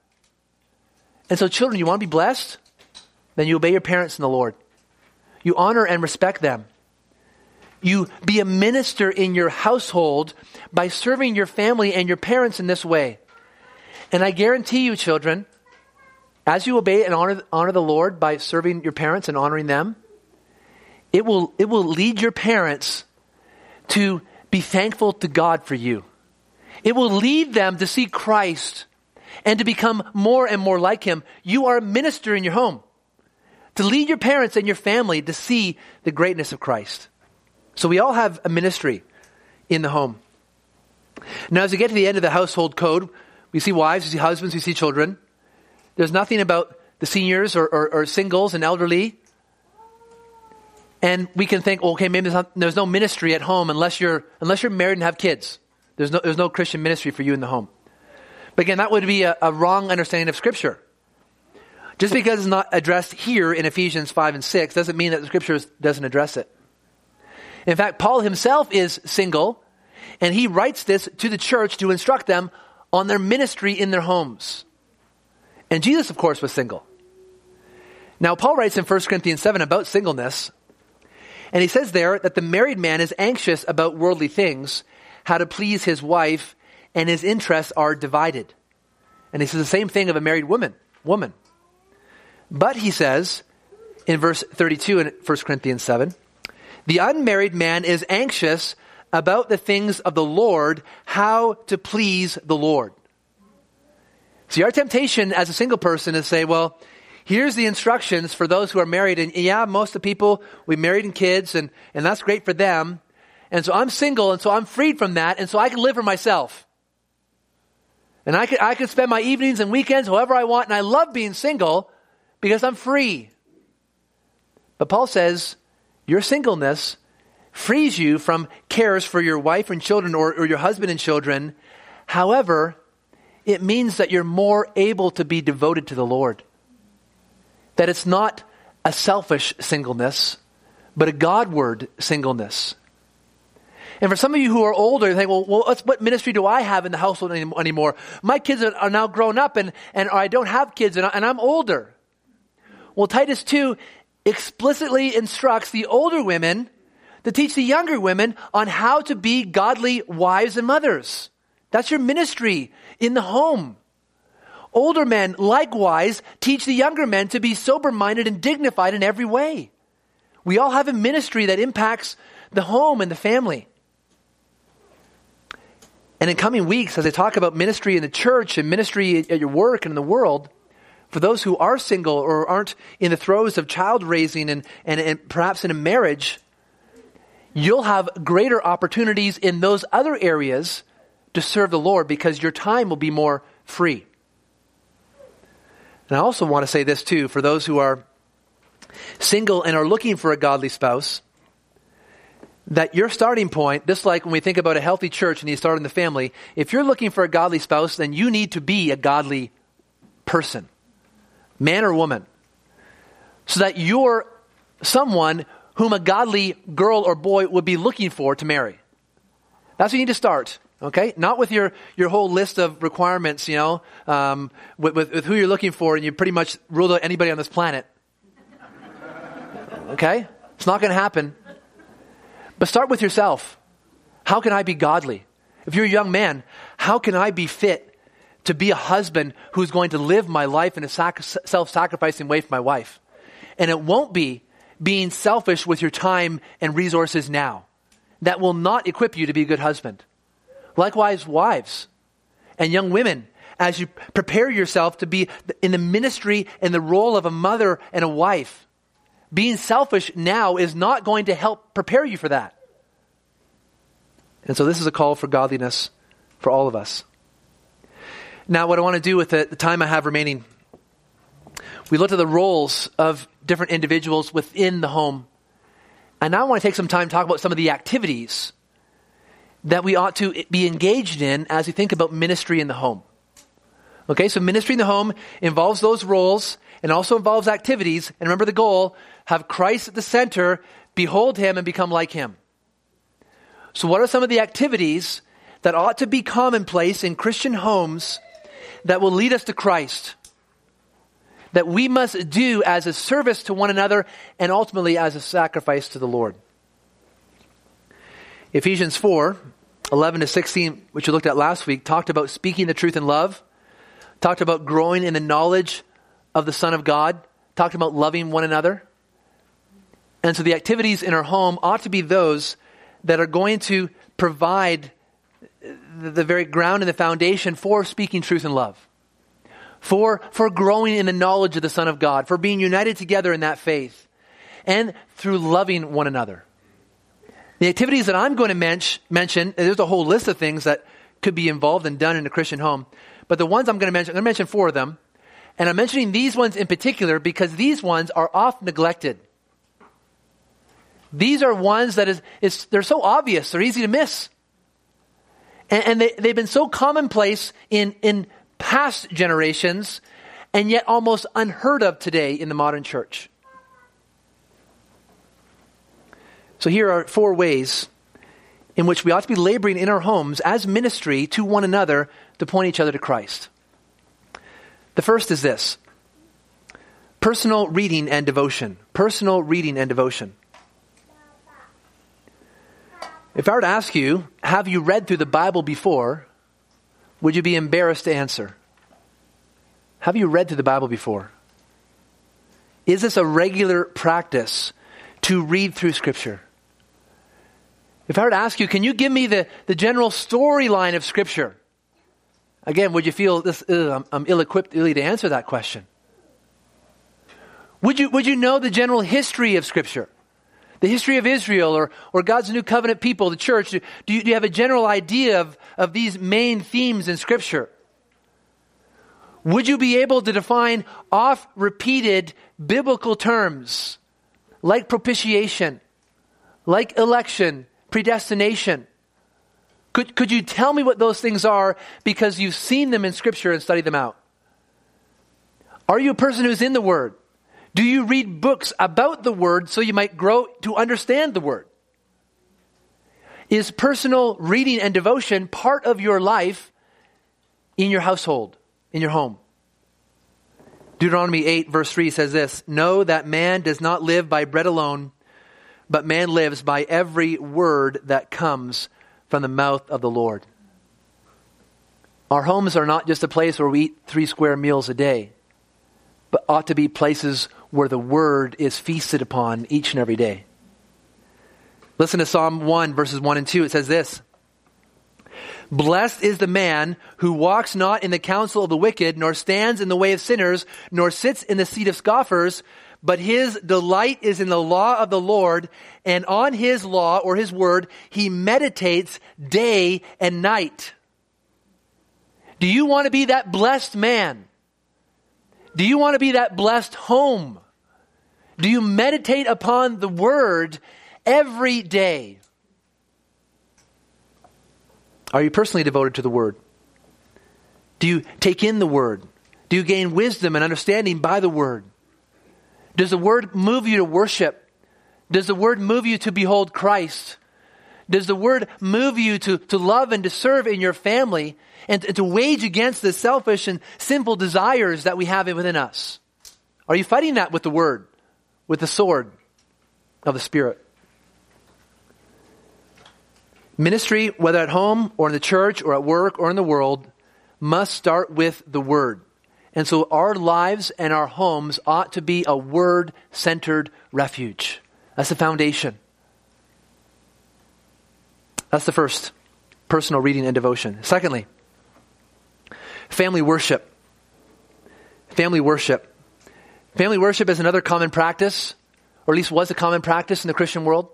[SPEAKER 1] And so children, you want to be blessed? Then you obey your parents in the Lord. You honor and respect them. You be a minister in your household by serving your family and your parents in this way. And I guarantee you, children, as you obey and honor, honor the Lord by serving your parents and honoring them, it will, it will lead your parents to be thankful to God for you. It will lead them to see Christ and to become more and more like him. You are a minister in your home to lead your parents and your family to see the greatness of Christ. So we all have a ministry in the home. Now, as we get to the end of the household code, we see wives, we see husbands, we see children. There's nothing about the seniors or, or, or singles and elderly. And we can think, okay, maybe there's, not, there's no ministry at home unless you're unless you're married and have kids. There's no there's no Christian ministry for you in the home. But again, that would be a, a wrong understanding of Scripture. Just because it's not addressed here in Ephesians five and six doesn't mean that the Scripture doesn't address it. In fact, Paul himself is single, and he writes this to the church to instruct them on their ministry in their homes. And Jesus, of course, was single. Now, Paul writes in First Corinthians seven about singleness, and he says there that the married man is anxious about worldly things, how to please his wife, and his interests are divided. And he says the same thing of a married woman. woman. But he says in verse thirty-two in First Corinthians seven, the unmarried man is anxious about the things of the Lord, how to please the Lord. See, our temptation as a single person is to say, well, here's the instructions for those who are married. And yeah, most of the people, we married and kids, and, and that's great for them. And so I'm single, and so I'm freed from that, and so I can live for myself. And I can, I can spend my evenings and weekends however I want, and I love being single because I'm free. But Paul says, your singleness frees you from cares for your wife and children or, or your husband and children. However, it means that you're more able to be devoted to the Lord. That it's not a selfish singleness, but a Godward singleness. And for some of you who are older, you think, well, well what's, what ministry do I have in the household any, anymore? My kids are, are now grown up and, and I don't have kids and, I, and I'm older. Well, Titus two explicitly instructs the older women to teach the younger women on how to be godly wives and mothers. That's your ministry in the home. Older men, likewise, teach the younger men to be sober-minded and dignified in every way. We all have a ministry that impacts the home and the family. And in coming weeks, as I talk about ministry in the church and ministry at your work and in the world, for those who are single or aren't in the throes of child raising and, and, and perhaps in a marriage, you'll have greater opportunities in those other areas to serve the Lord because your time will be more free. And I also want to say this too, for those who are single and are looking for a godly spouse, that your starting point, just like when we think about a healthy church and you start in the family, if you're looking for a godly spouse, then you need to be a godly person, man or woman, so that you're someone whom a godly girl or boy would be looking for to marry. That's where you need to start, okay? Not with your, your whole list of requirements, you know, um, with, with, with who you're looking for, and you pretty much ruled out anybody on this planet. Okay? It's not going to happen. But start with yourself. How can I be godly? If you're a young man, how can I be fit to be a husband who's going to live my life in a sac- self-sacrificing way for my wife? And it won't be being selfish with your time and resources now. That will not equip you to be a good husband. Likewise, wives and young women, as you prepare yourself to be in the ministry and the role of a mother and a wife, being selfish now is not going to help prepare you for that. And so this is a call for godliness for all of us. Now, what I want to do with the, the time I have remaining, we looked at the roles of different individuals within the home. And now I want to take some time to talk about some of the activities that we ought to be engaged in as we think about ministry in the home. Okay, so ministry in the home involves those roles and also involves activities. And remember the goal, have Christ at the center, behold him and become like him. So what are some of the activities that ought to be commonplace in Christian homes that will lead us to Christ? That we must do as a service to one another and ultimately as a sacrifice to the Lord. Ephesians four, eleven to sixteen, which we looked at last week, talked about speaking the truth in love, talked about growing in the knowledge of the Son of God, talked about loving one another. And so the activities in our home ought to be those that are going to provide the very ground and the foundation for speaking truth in love. For, for growing in the knowledge of the Son of God, for being united together in that faith, and through loving one another. The activities that I'm going to men- mention, there's a whole list of things that could be involved and done in a Christian home, but the ones I'm going to mention, I'm going to mention four of them, and I'm mentioning these ones in particular because these ones are often neglected. These are ones that is, is they're so obvious, they're easy to miss. And, and they, they've been so commonplace in, in past generations, and yet almost unheard of today in the modern church. So here are four ways in which we ought to be laboring in our homes as ministry to one another to point each other to Christ. The first is this: personal reading and devotion. Personal reading and devotion. If I were to ask you, have you read through the Bible before? Would you be embarrassed to answer? Have you read through the Bible before? Is this a regular practice to read through Scripture? If I were to ask you, can you give me the, the general storyline of Scripture? Again, would you feel this? Ugh, I'm, I'm ill-equipped really to answer that question. Would you would you know the general history of Scripture? The history of Israel or, or God's new covenant people, the church? Do, do, you, do you have a general idea of, of these main themes in Scripture? Would you be able to define oft-repeated biblical terms like propitiation, like election, predestination? Could, could you tell me what those things are because you've seen them in Scripture and studied them out? Are you a person who's in the Word? Do you read books about the Word so you might grow to understand the Word? Is personal reading and devotion part of your life in your household, in your home? Deuteronomy eight verse three says this: "Know that man does not live by bread alone, but man lives by every word that comes from the mouth of the Lord." Our homes are not just a place where we eat three square meals a day, but ought to be places where the Word is feasted upon each and every day. Listen to Psalm one, verses one and two. It says this: "Blessed is the man who walks not in the counsel of the wicked, nor stands in the way of sinners, nor sits in the seat of scoffers, but his delight is in the law of the Lord, and on his law," or his word, "he meditates day and night." Do you want to be that blessed man? Do you want to be that blessed home? Do you meditate upon the Word every day? Are you personally devoted to the Word? Do you take in the Word? Do you gain wisdom and understanding by the Word? Does the Word move you to worship? Does the Word move you to behold Christ? Does the Word move you to, to love and to serve in your family and, and to wage against the selfish and sinful desires that we have within us? Are you fighting that with the Word, with the sword of the Spirit? Ministry, whether at home or in the church or at work or in the world, must start with the Word. And so our lives and our homes ought to be a Word-centered refuge. That's the foundation. That's the first, personal reading and devotion. Secondly, family worship. Family worship. Family worship is another common practice, or at least was a common practice in the Christian world,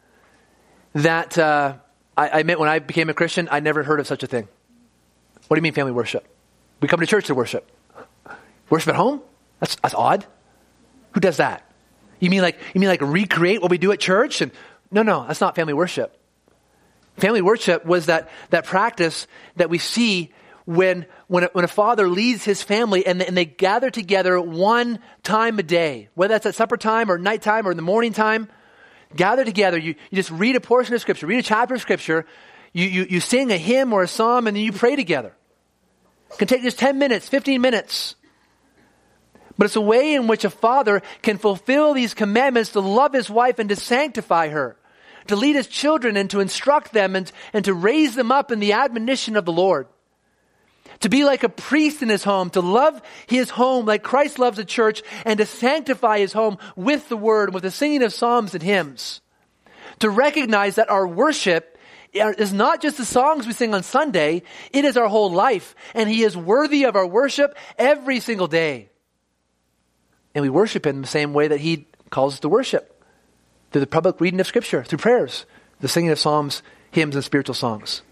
[SPEAKER 1] that uh, I, I admit when I became a Christian, I never heard of such a thing. What do you mean family worship? We come to church to worship. Worship at home? That's, that's odd. Who does that? You mean like you mean like recreate what we do at church? And no, no, that's not family worship. Family worship was that that practice that we see when when a, when a father leads his family and they, and they gather together one time a day, whether that's at supper time or nighttime or in the morning time. Gather together. You, you just read a portion of Scripture, read a chapter of Scripture. You, you you sing a hymn or a psalm, and then you pray together. It can take just ten minutes, fifteen minutes. But it's a way in which a father can fulfill these commandments to love his wife and to sanctify her, to lead his children and to instruct them and, and to raise them up in the admonition of the Lord. To be like a priest in his home, to love his home like Christ loves the church, and to sanctify his home with the word, with the singing of psalms and hymns. To recognize that our worship is not just the songs we sing on Sunday, it is our whole life, and he is worthy of our worship every single day. And we worship him the same way that he calls us to worship, through the public reading of Scripture, through prayers, the singing of psalms, hymns, and spiritual songs.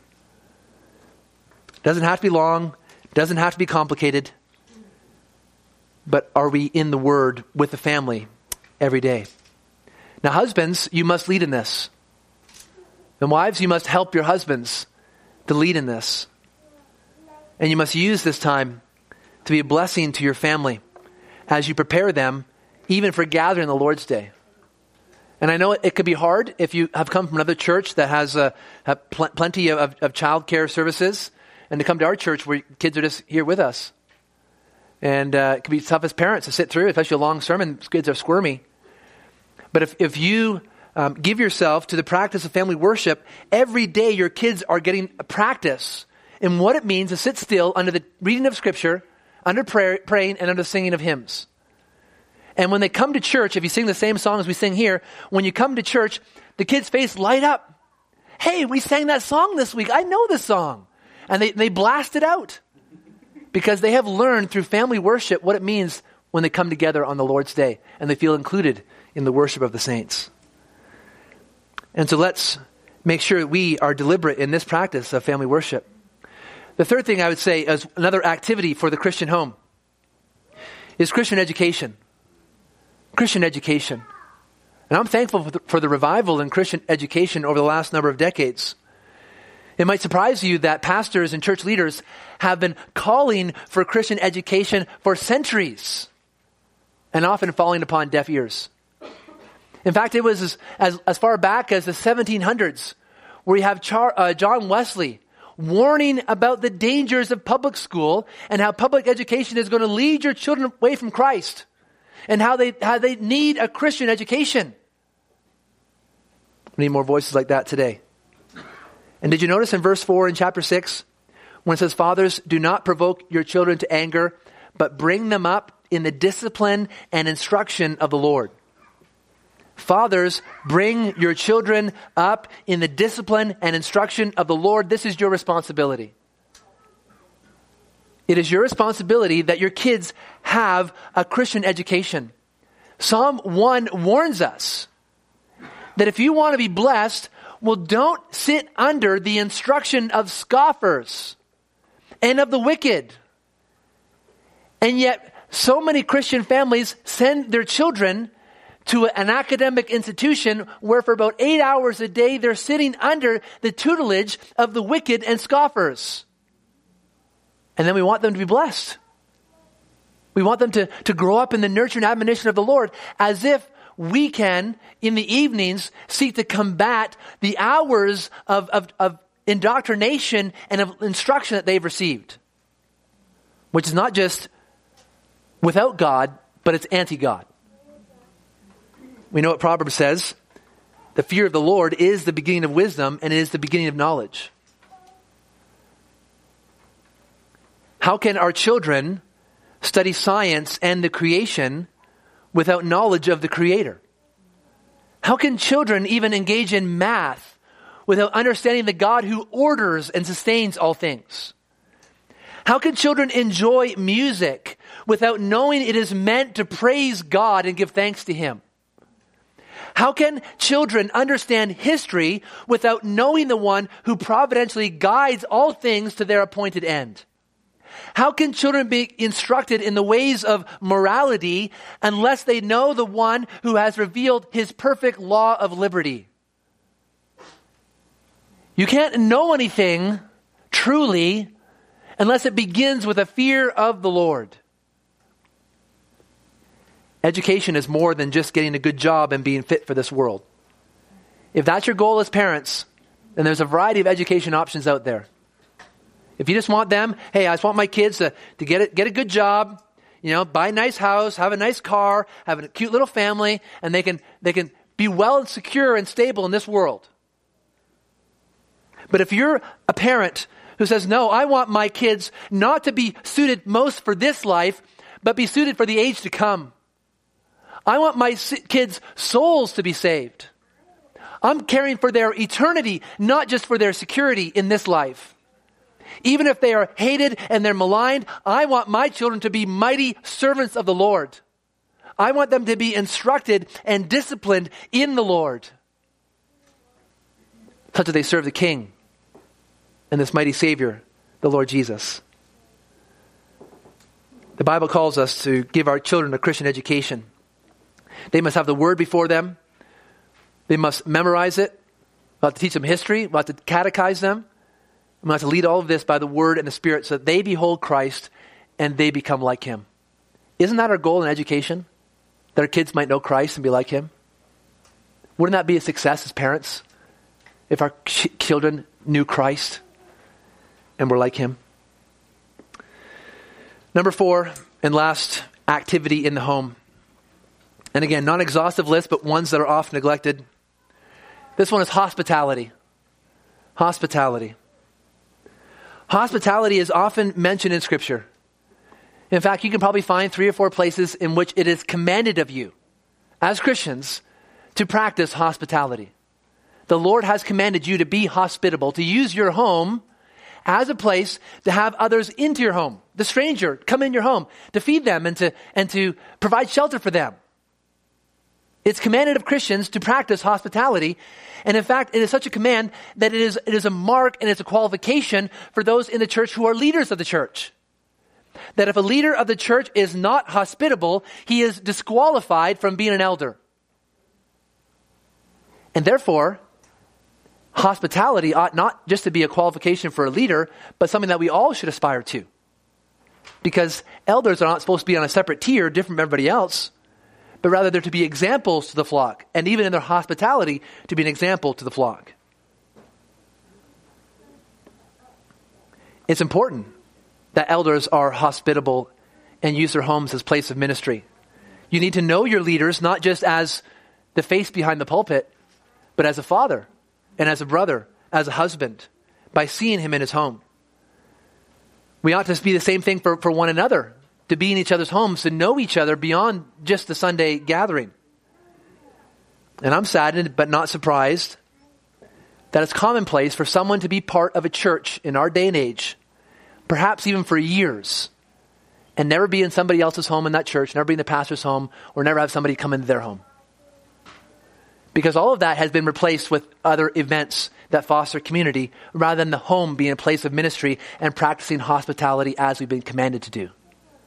[SPEAKER 1] Doesn't have to be long, doesn't have to be complicated, but are we in the Word with the family every day? Now, husbands, you must lead in this. And wives, you must help your husbands to lead in this. And you must use this time to be a blessing to your family as you prepare them, even for gathering the Lord's Day. And I know it, it could be hard if you have come from another church that has uh, have pl- plenty of, of child care services, and to come to our church where kids are just here with us. And uh, it can be tough as parents to sit through, especially a long sermon. Kids are squirmy. But if, if you um, give yourself to the practice of family worship, every day your kids are getting a practice in what it means to sit still under the reading of Scripture, under prayer, praying, and under singing of hymns. And when they come to church, if you sing the same songs we sing here, when you come to church, the kids' face light up. Hey, we sang that song this week. I know this song. And they, they blast it out because they have learned through family worship what it means when they come together on the Lord's Day and they feel included in the worship of the saints. And so let's make sure that we are deliberate in this practice of family worship. The third thing I would say is another activity for the Christian home is Christian education. Christian education. And I'm thankful for the, for the revival in Christian education over the last number of decades. It might surprise you that pastors and church leaders have been calling for Christian education for centuries and often falling upon deaf ears. In fact, it was as, as, as far back as the seventeen hundreds where you have Char, uh, John Wesley warning about the dangers of public school and how public education is going to lead your children away from Christ and how they, how they need a Christian education. We need more voices like that today. And did you notice in verse four in chapter six, when it says, "Fathers, do not provoke your children to anger, but bring them up in the discipline and instruction of the Lord." Fathers, bring your children up in the discipline and instruction of the Lord. This is your responsibility. It is your responsibility that your kids have a Christian education. Psalm one warns us that if you want to be blessed, well, don't sit under the instruction of scoffers and of the wicked. And yet, so many Christian families send their children to an academic institution where for about eight hours a day, they're sitting under the tutelage of the wicked and scoffers. And then we want them to be blessed. We want them to, to grow up in the nurture and admonition of the Lord, as if we can, in the evenings, seek to combat the hours of, of, of indoctrination and of instruction that they've received. Which is not just without God, but it's anti-God. We know what Proverbs says. The fear of the Lord is the beginning of wisdom, and it is the beginning of knowledge. How can our children study science and the creation without knowledge of the Creator? How can children even engage in math without understanding the God who orders and sustains all things? How can children enjoy music without knowing it is meant to praise God and give thanks to Him? How can children understand history without knowing the one who providentially guides all things to their appointed end? How can children be instructed in the ways of morality unless they know the one who has revealed his perfect law of liberty? You can't know anything truly unless it begins with a fear of the Lord. Education is more than just getting a good job and being fit for this world. If that's your goal as parents, then there's a variety of education options out there. If you just want them, hey, I just want my kids to, to get, a, get a good job, you know, buy a nice house, have a nice car, have a cute little family, and they can, they can be well and secure and stable in this world. But if you're a parent who says, no, I want my kids not to be suited most for this life, but be suited for the age to come. I want my kids' souls to be saved. I'm caring for their eternity, not just for their security in this life. Even if they are hated and they're maligned, I want my children to be mighty servants of the Lord. I want them to be instructed and disciplined in the Lord, such that they serve the King and this mighty Savior, the Lord Jesus. The Bible calls us to give our children a Christian education. They must have the Word before them. They must memorize it. We'll have to teach them history. We'll have to catechize them. We'll have to lead all of this by the Word and the Spirit so that they behold Christ and they become like Him. Isn't that our goal in education? That our kids might know Christ and be like Him? Wouldn't that be a success as parents? If our ch- children knew Christ and were like Him? Number four, and last, activity in the home. And again, not exhaustive list, but ones that are often neglected. This one is hospitality. Hospitality. Hospitality is often mentioned in Scripture. In fact, you can probably find three or four places in which it is commanded of you, as Christians, to practice hospitality. The Lord has commanded you to be hospitable, to use your home as a place to have others into your home. The stranger come in your home, to feed them and to, and to provide shelter for them. It's commanded of Christians to practice hospitality. And in fact, it is such a command that it is, it is a mark and it's a qualification for those in the church who are leaders of the church. That if a leader of the church is not hospitable, he is disqualified from being an elder. And therefore, hospitality ought not just to be a qualification for a leader, but something that we all should aspire to. Because elders are not supposed to be on a separate tier, different from everybody else, but rather they're to be examples to the flock, and even in their hospitality, to be an example to the flock. It's important that elders are hospitable and use their homes as place of ministry. You need to know your leaders, not just as the face behind the pulpit, but as a father and as a brother, as a husband, by seeing him in his home. We ought to be the same thing for, for one another, to be in each other's homes, to know each other beyond just the Sunday gathering. And I'm saddened, but not surprised, that it's commonplace for someone to be part of a church in our day and age, perhaps even for years, and never be in somebody else's home in that church, never be in the pastor's home, or never have somebody come into their home. Because all of that has been replaced with other events that foster community, rather than the home being a place of ministry and practicing hospitality as we've been commanded to do.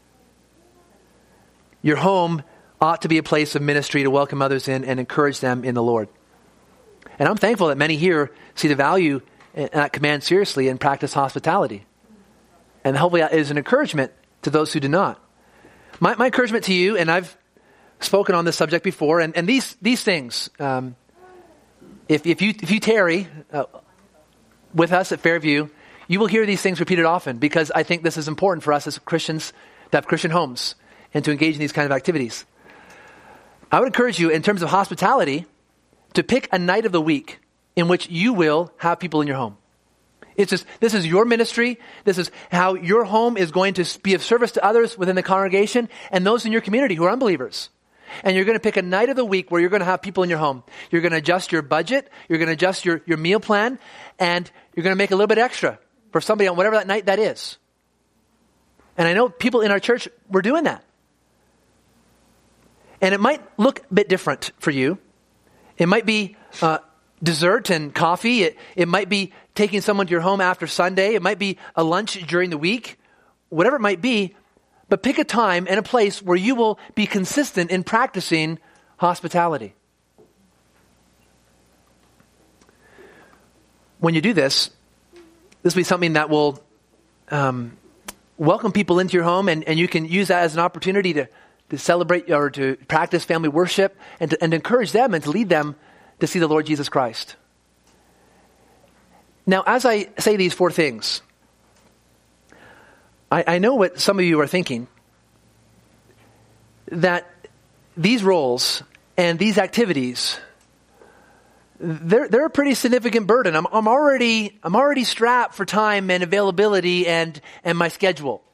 [SPEAKER 1] Your home ought to be a place of ministry to welcome others in and encourage them in the Lord. And I'm thankful that many here see the value in that command seriously and practice hospitality. And hopefully that is an encouragement to those who do not. My, my encouragement to you, and I've spoken on this subject before, and, and these these things, um, if, if, you, if you tarry uh, with us at Fairview, you will hear these things repeated often, because I think this is important for us as Christians to have Christian homes and to engage in these kind of activities. I would encourage you, in terms of hospitality, to pick a night of the week in which you will have people in your home. It's just, this is your ministry. This is how your home is going to be of service to others within the congregation and those in your community who are unbelievers. And you're going to pick a night of the week where you're going to have people in your home. You're going to adjust your budget. You're going to adjust your, your meal plan. And you're going to make a little bit extra for somebody on whatever that night that is. And I know people in our church were doing that. And it might look a bit different for you. It might be uh, dessert and coffee. It, it might be taking someone to your home after Sunday. It might be a lunch during the week. Whatever it might be. But pick a time and a place where you will be consistent in practicing hospitality. When you do this, this will be something that will um, welcome people into your home, and, and you can use that as an opportunity to, to celebrate or to practice family worship and to, and to encourage them and to lead them to see the Lord Jesus Christ. Now, as I say these four things, I, I know what some of you are thinking, that these roles and these activities, they're, they're a pretty significant burden. I'm, I'm already, I'm already strapped for time and availability and, and my schedule.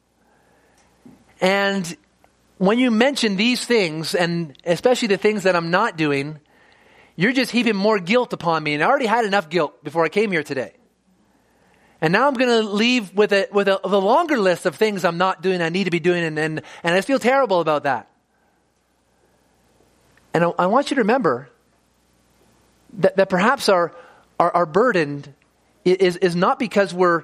[SPEAKER 1] And when you mention these things, and especially the things that I'm not doing, you're just heaping more guilt upon me. And I already had enough guilt before I came here today. And now I'm going to leave with a, with a, with a longer list of things I'm not doing, I need to be doing, and, and, and I feel terrible about that. And I, I want you to remember that, that perhaps our, our, our burden is, is not because we're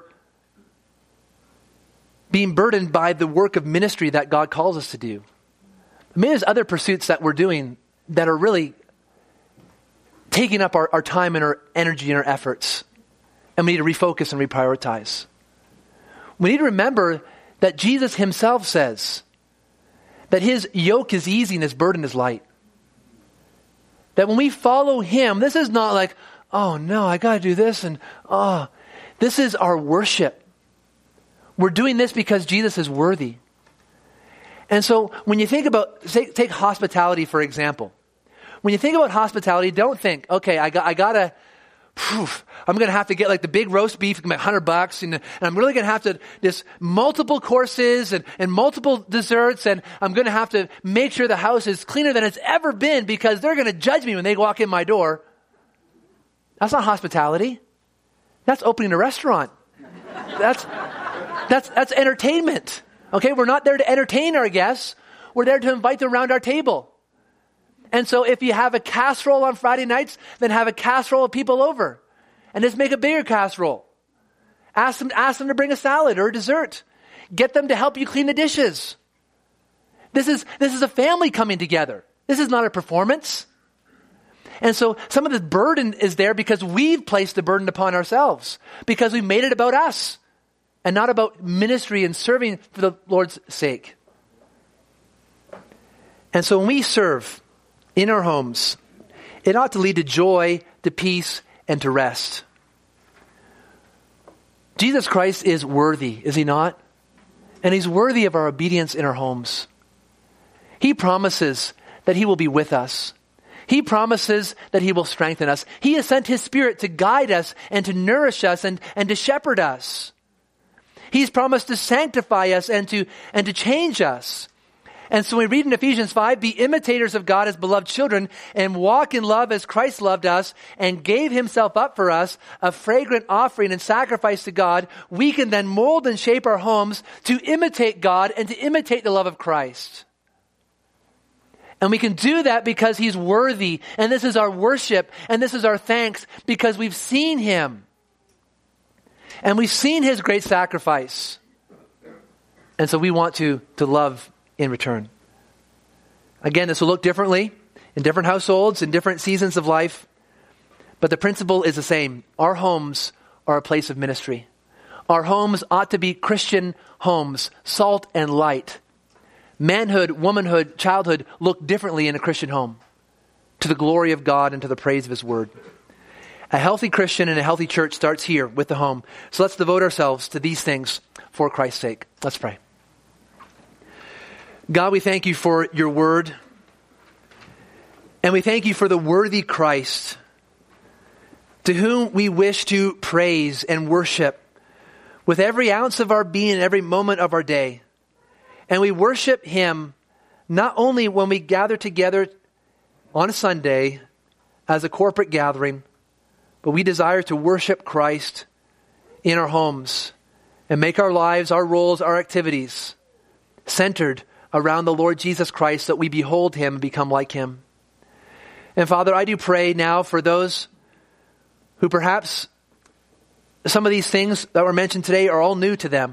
[SPEAKER 1] being burdened by the work of ministry that God calls us to do. I mean, there's other pursuits that we're doing that are really taking up our, our time and our energy and our efforts. And we need to refocus and reprioritize. We need to remember that Jesus himself says that his yoke is easy and his burden is light. That when we follow him, this is not like, oh no, I got to do this. And oh, this is our worship. We're doing this because Jesus is worthy. And so when you think about, take, take hospitality, for example. When you think about hospitality, don't think, okay, I got, I got to, I'm going to have to get like the big roast beef, like a hundred bucks, and, and I'm really going to have to this multiple courses and, and multiple desserts, and I'm going to have to make sure the house is cleaner than it's ever been because they're going to judge me when they walk in my door. That's not hospitality. That's opening a restaurant. That's that's that's entertainment. Okay, we're not there to entertain our guests. We're there to invite them around our table. And so if you have a casserole on Friday nights, then have a casserole of people over. And just make a bigger casserole. Ask them, ask them to bring a salad or a dessert. Get them to help you clean the dishes. This is, this is a family coming together. This is not a performance. And so some of the burden is there because we've placed the burden upon ourselves. Because we made it about us. And not about ministry and serving for the Lord's sake. And so when we serve in our homes, it ought to lead to joy, to peace, and to rest. Jesus Christ is worthy, is he not? And he's worthy of our obedience in our homes. He promises that he will be with us. He promises that he will strengthen us. He has sent his Spirit to guide us and to nourish us and, and to shepherd us. He's promised to sanctify us and to, and to change us. And so we read in Ephesians five, be imitators of God as beloved children and walk in love as Christ loved us and gave himself up for us, a fragrant offering and sacrifice to God. We can then mold and shape our homes to imitate God and to imitate the love of Christ. And we can do that because he's worthy. And this is our worship and this is our thanks because we've seen him. And we've seen his great sacrifice. And so we want to, to love in return. Again, this will look differently in different households, in different seasons of life. But the principle is the same. Our homes are a place of ministry. Our homes ought to be Christian homes, salt and light. Manhood, womanhood, childhood look differently in a Christian home to the glory of God and to the praise of his word. A healthy Christian and a healthy church starts here with the home. So let's devote ourselves to these things for Christ's sake. Let's pray. God, we thank you for your word. And we thank you for the worthy Christ, to whom we wish to praise and worship with every ounce of our being and every moment of our day. And we worship him not only when we gather together on a Sunday as a corporate gathering, but we desire to worship Christ in our homes and make our lives, our roles, our activities centered around the Lord Jesus Christ, that we behold him and become like him. And Father, I do pray now for those who perhaps some of these things that were mentioned today are all new to them.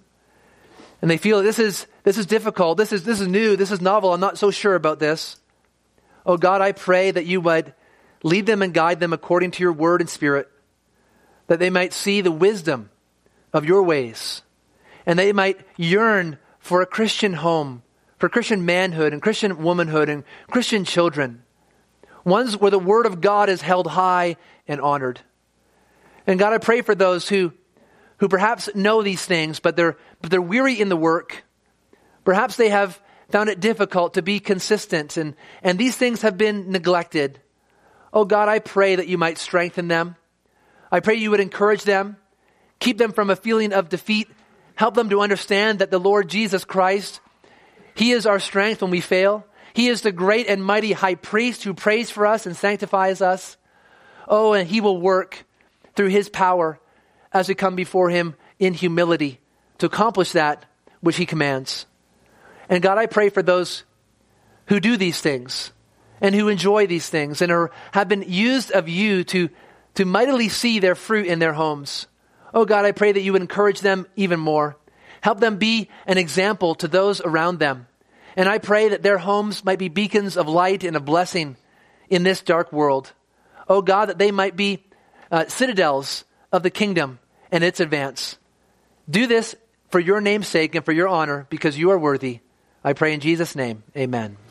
[SPEAKER 1] And they feel this is this is difficult, this is this is new, this is novel, I'm not so sure about this. Oh God, I pray that you would lead them and guide them according to your word and spirit, that they might see the wisdom of your ways, and they might yearn for a Christian home, for Christian manhood and Christian womanhood and Christian children, ones where the word of God is held high and honored. And God, I pray for those who who perhaps know these things, but they're but they're weary in the work. Perhaps they have found it difficult to be consistent, and, and these things have been neglected. Oh God, I pray that you might strengthen them. I pray you would encourage them, keep them from a feeling of defeat, help them to understand that the Lord Jesus Christ, he is our strength when we fail. He is the great and mighty high priest who prays for us and sanctifies us. Oh, and he will work through his power as we come before him in humility to accomplish that which he commands. And God, I pray for those who do these things and who enjoy these things and are, have been used of you to, to mightily see their fruit in their homes. Oh God, I pray that you would encourage them even more. Help them be an example to those around them. And I pray that their homes might be beacons of light and of blessing in this dark world. Oh God, that they might be uh, citadels of the kingdom and its advance. Do this for your name's sake and for your honor, because you are worthy. I pray in Jesus' name, amen.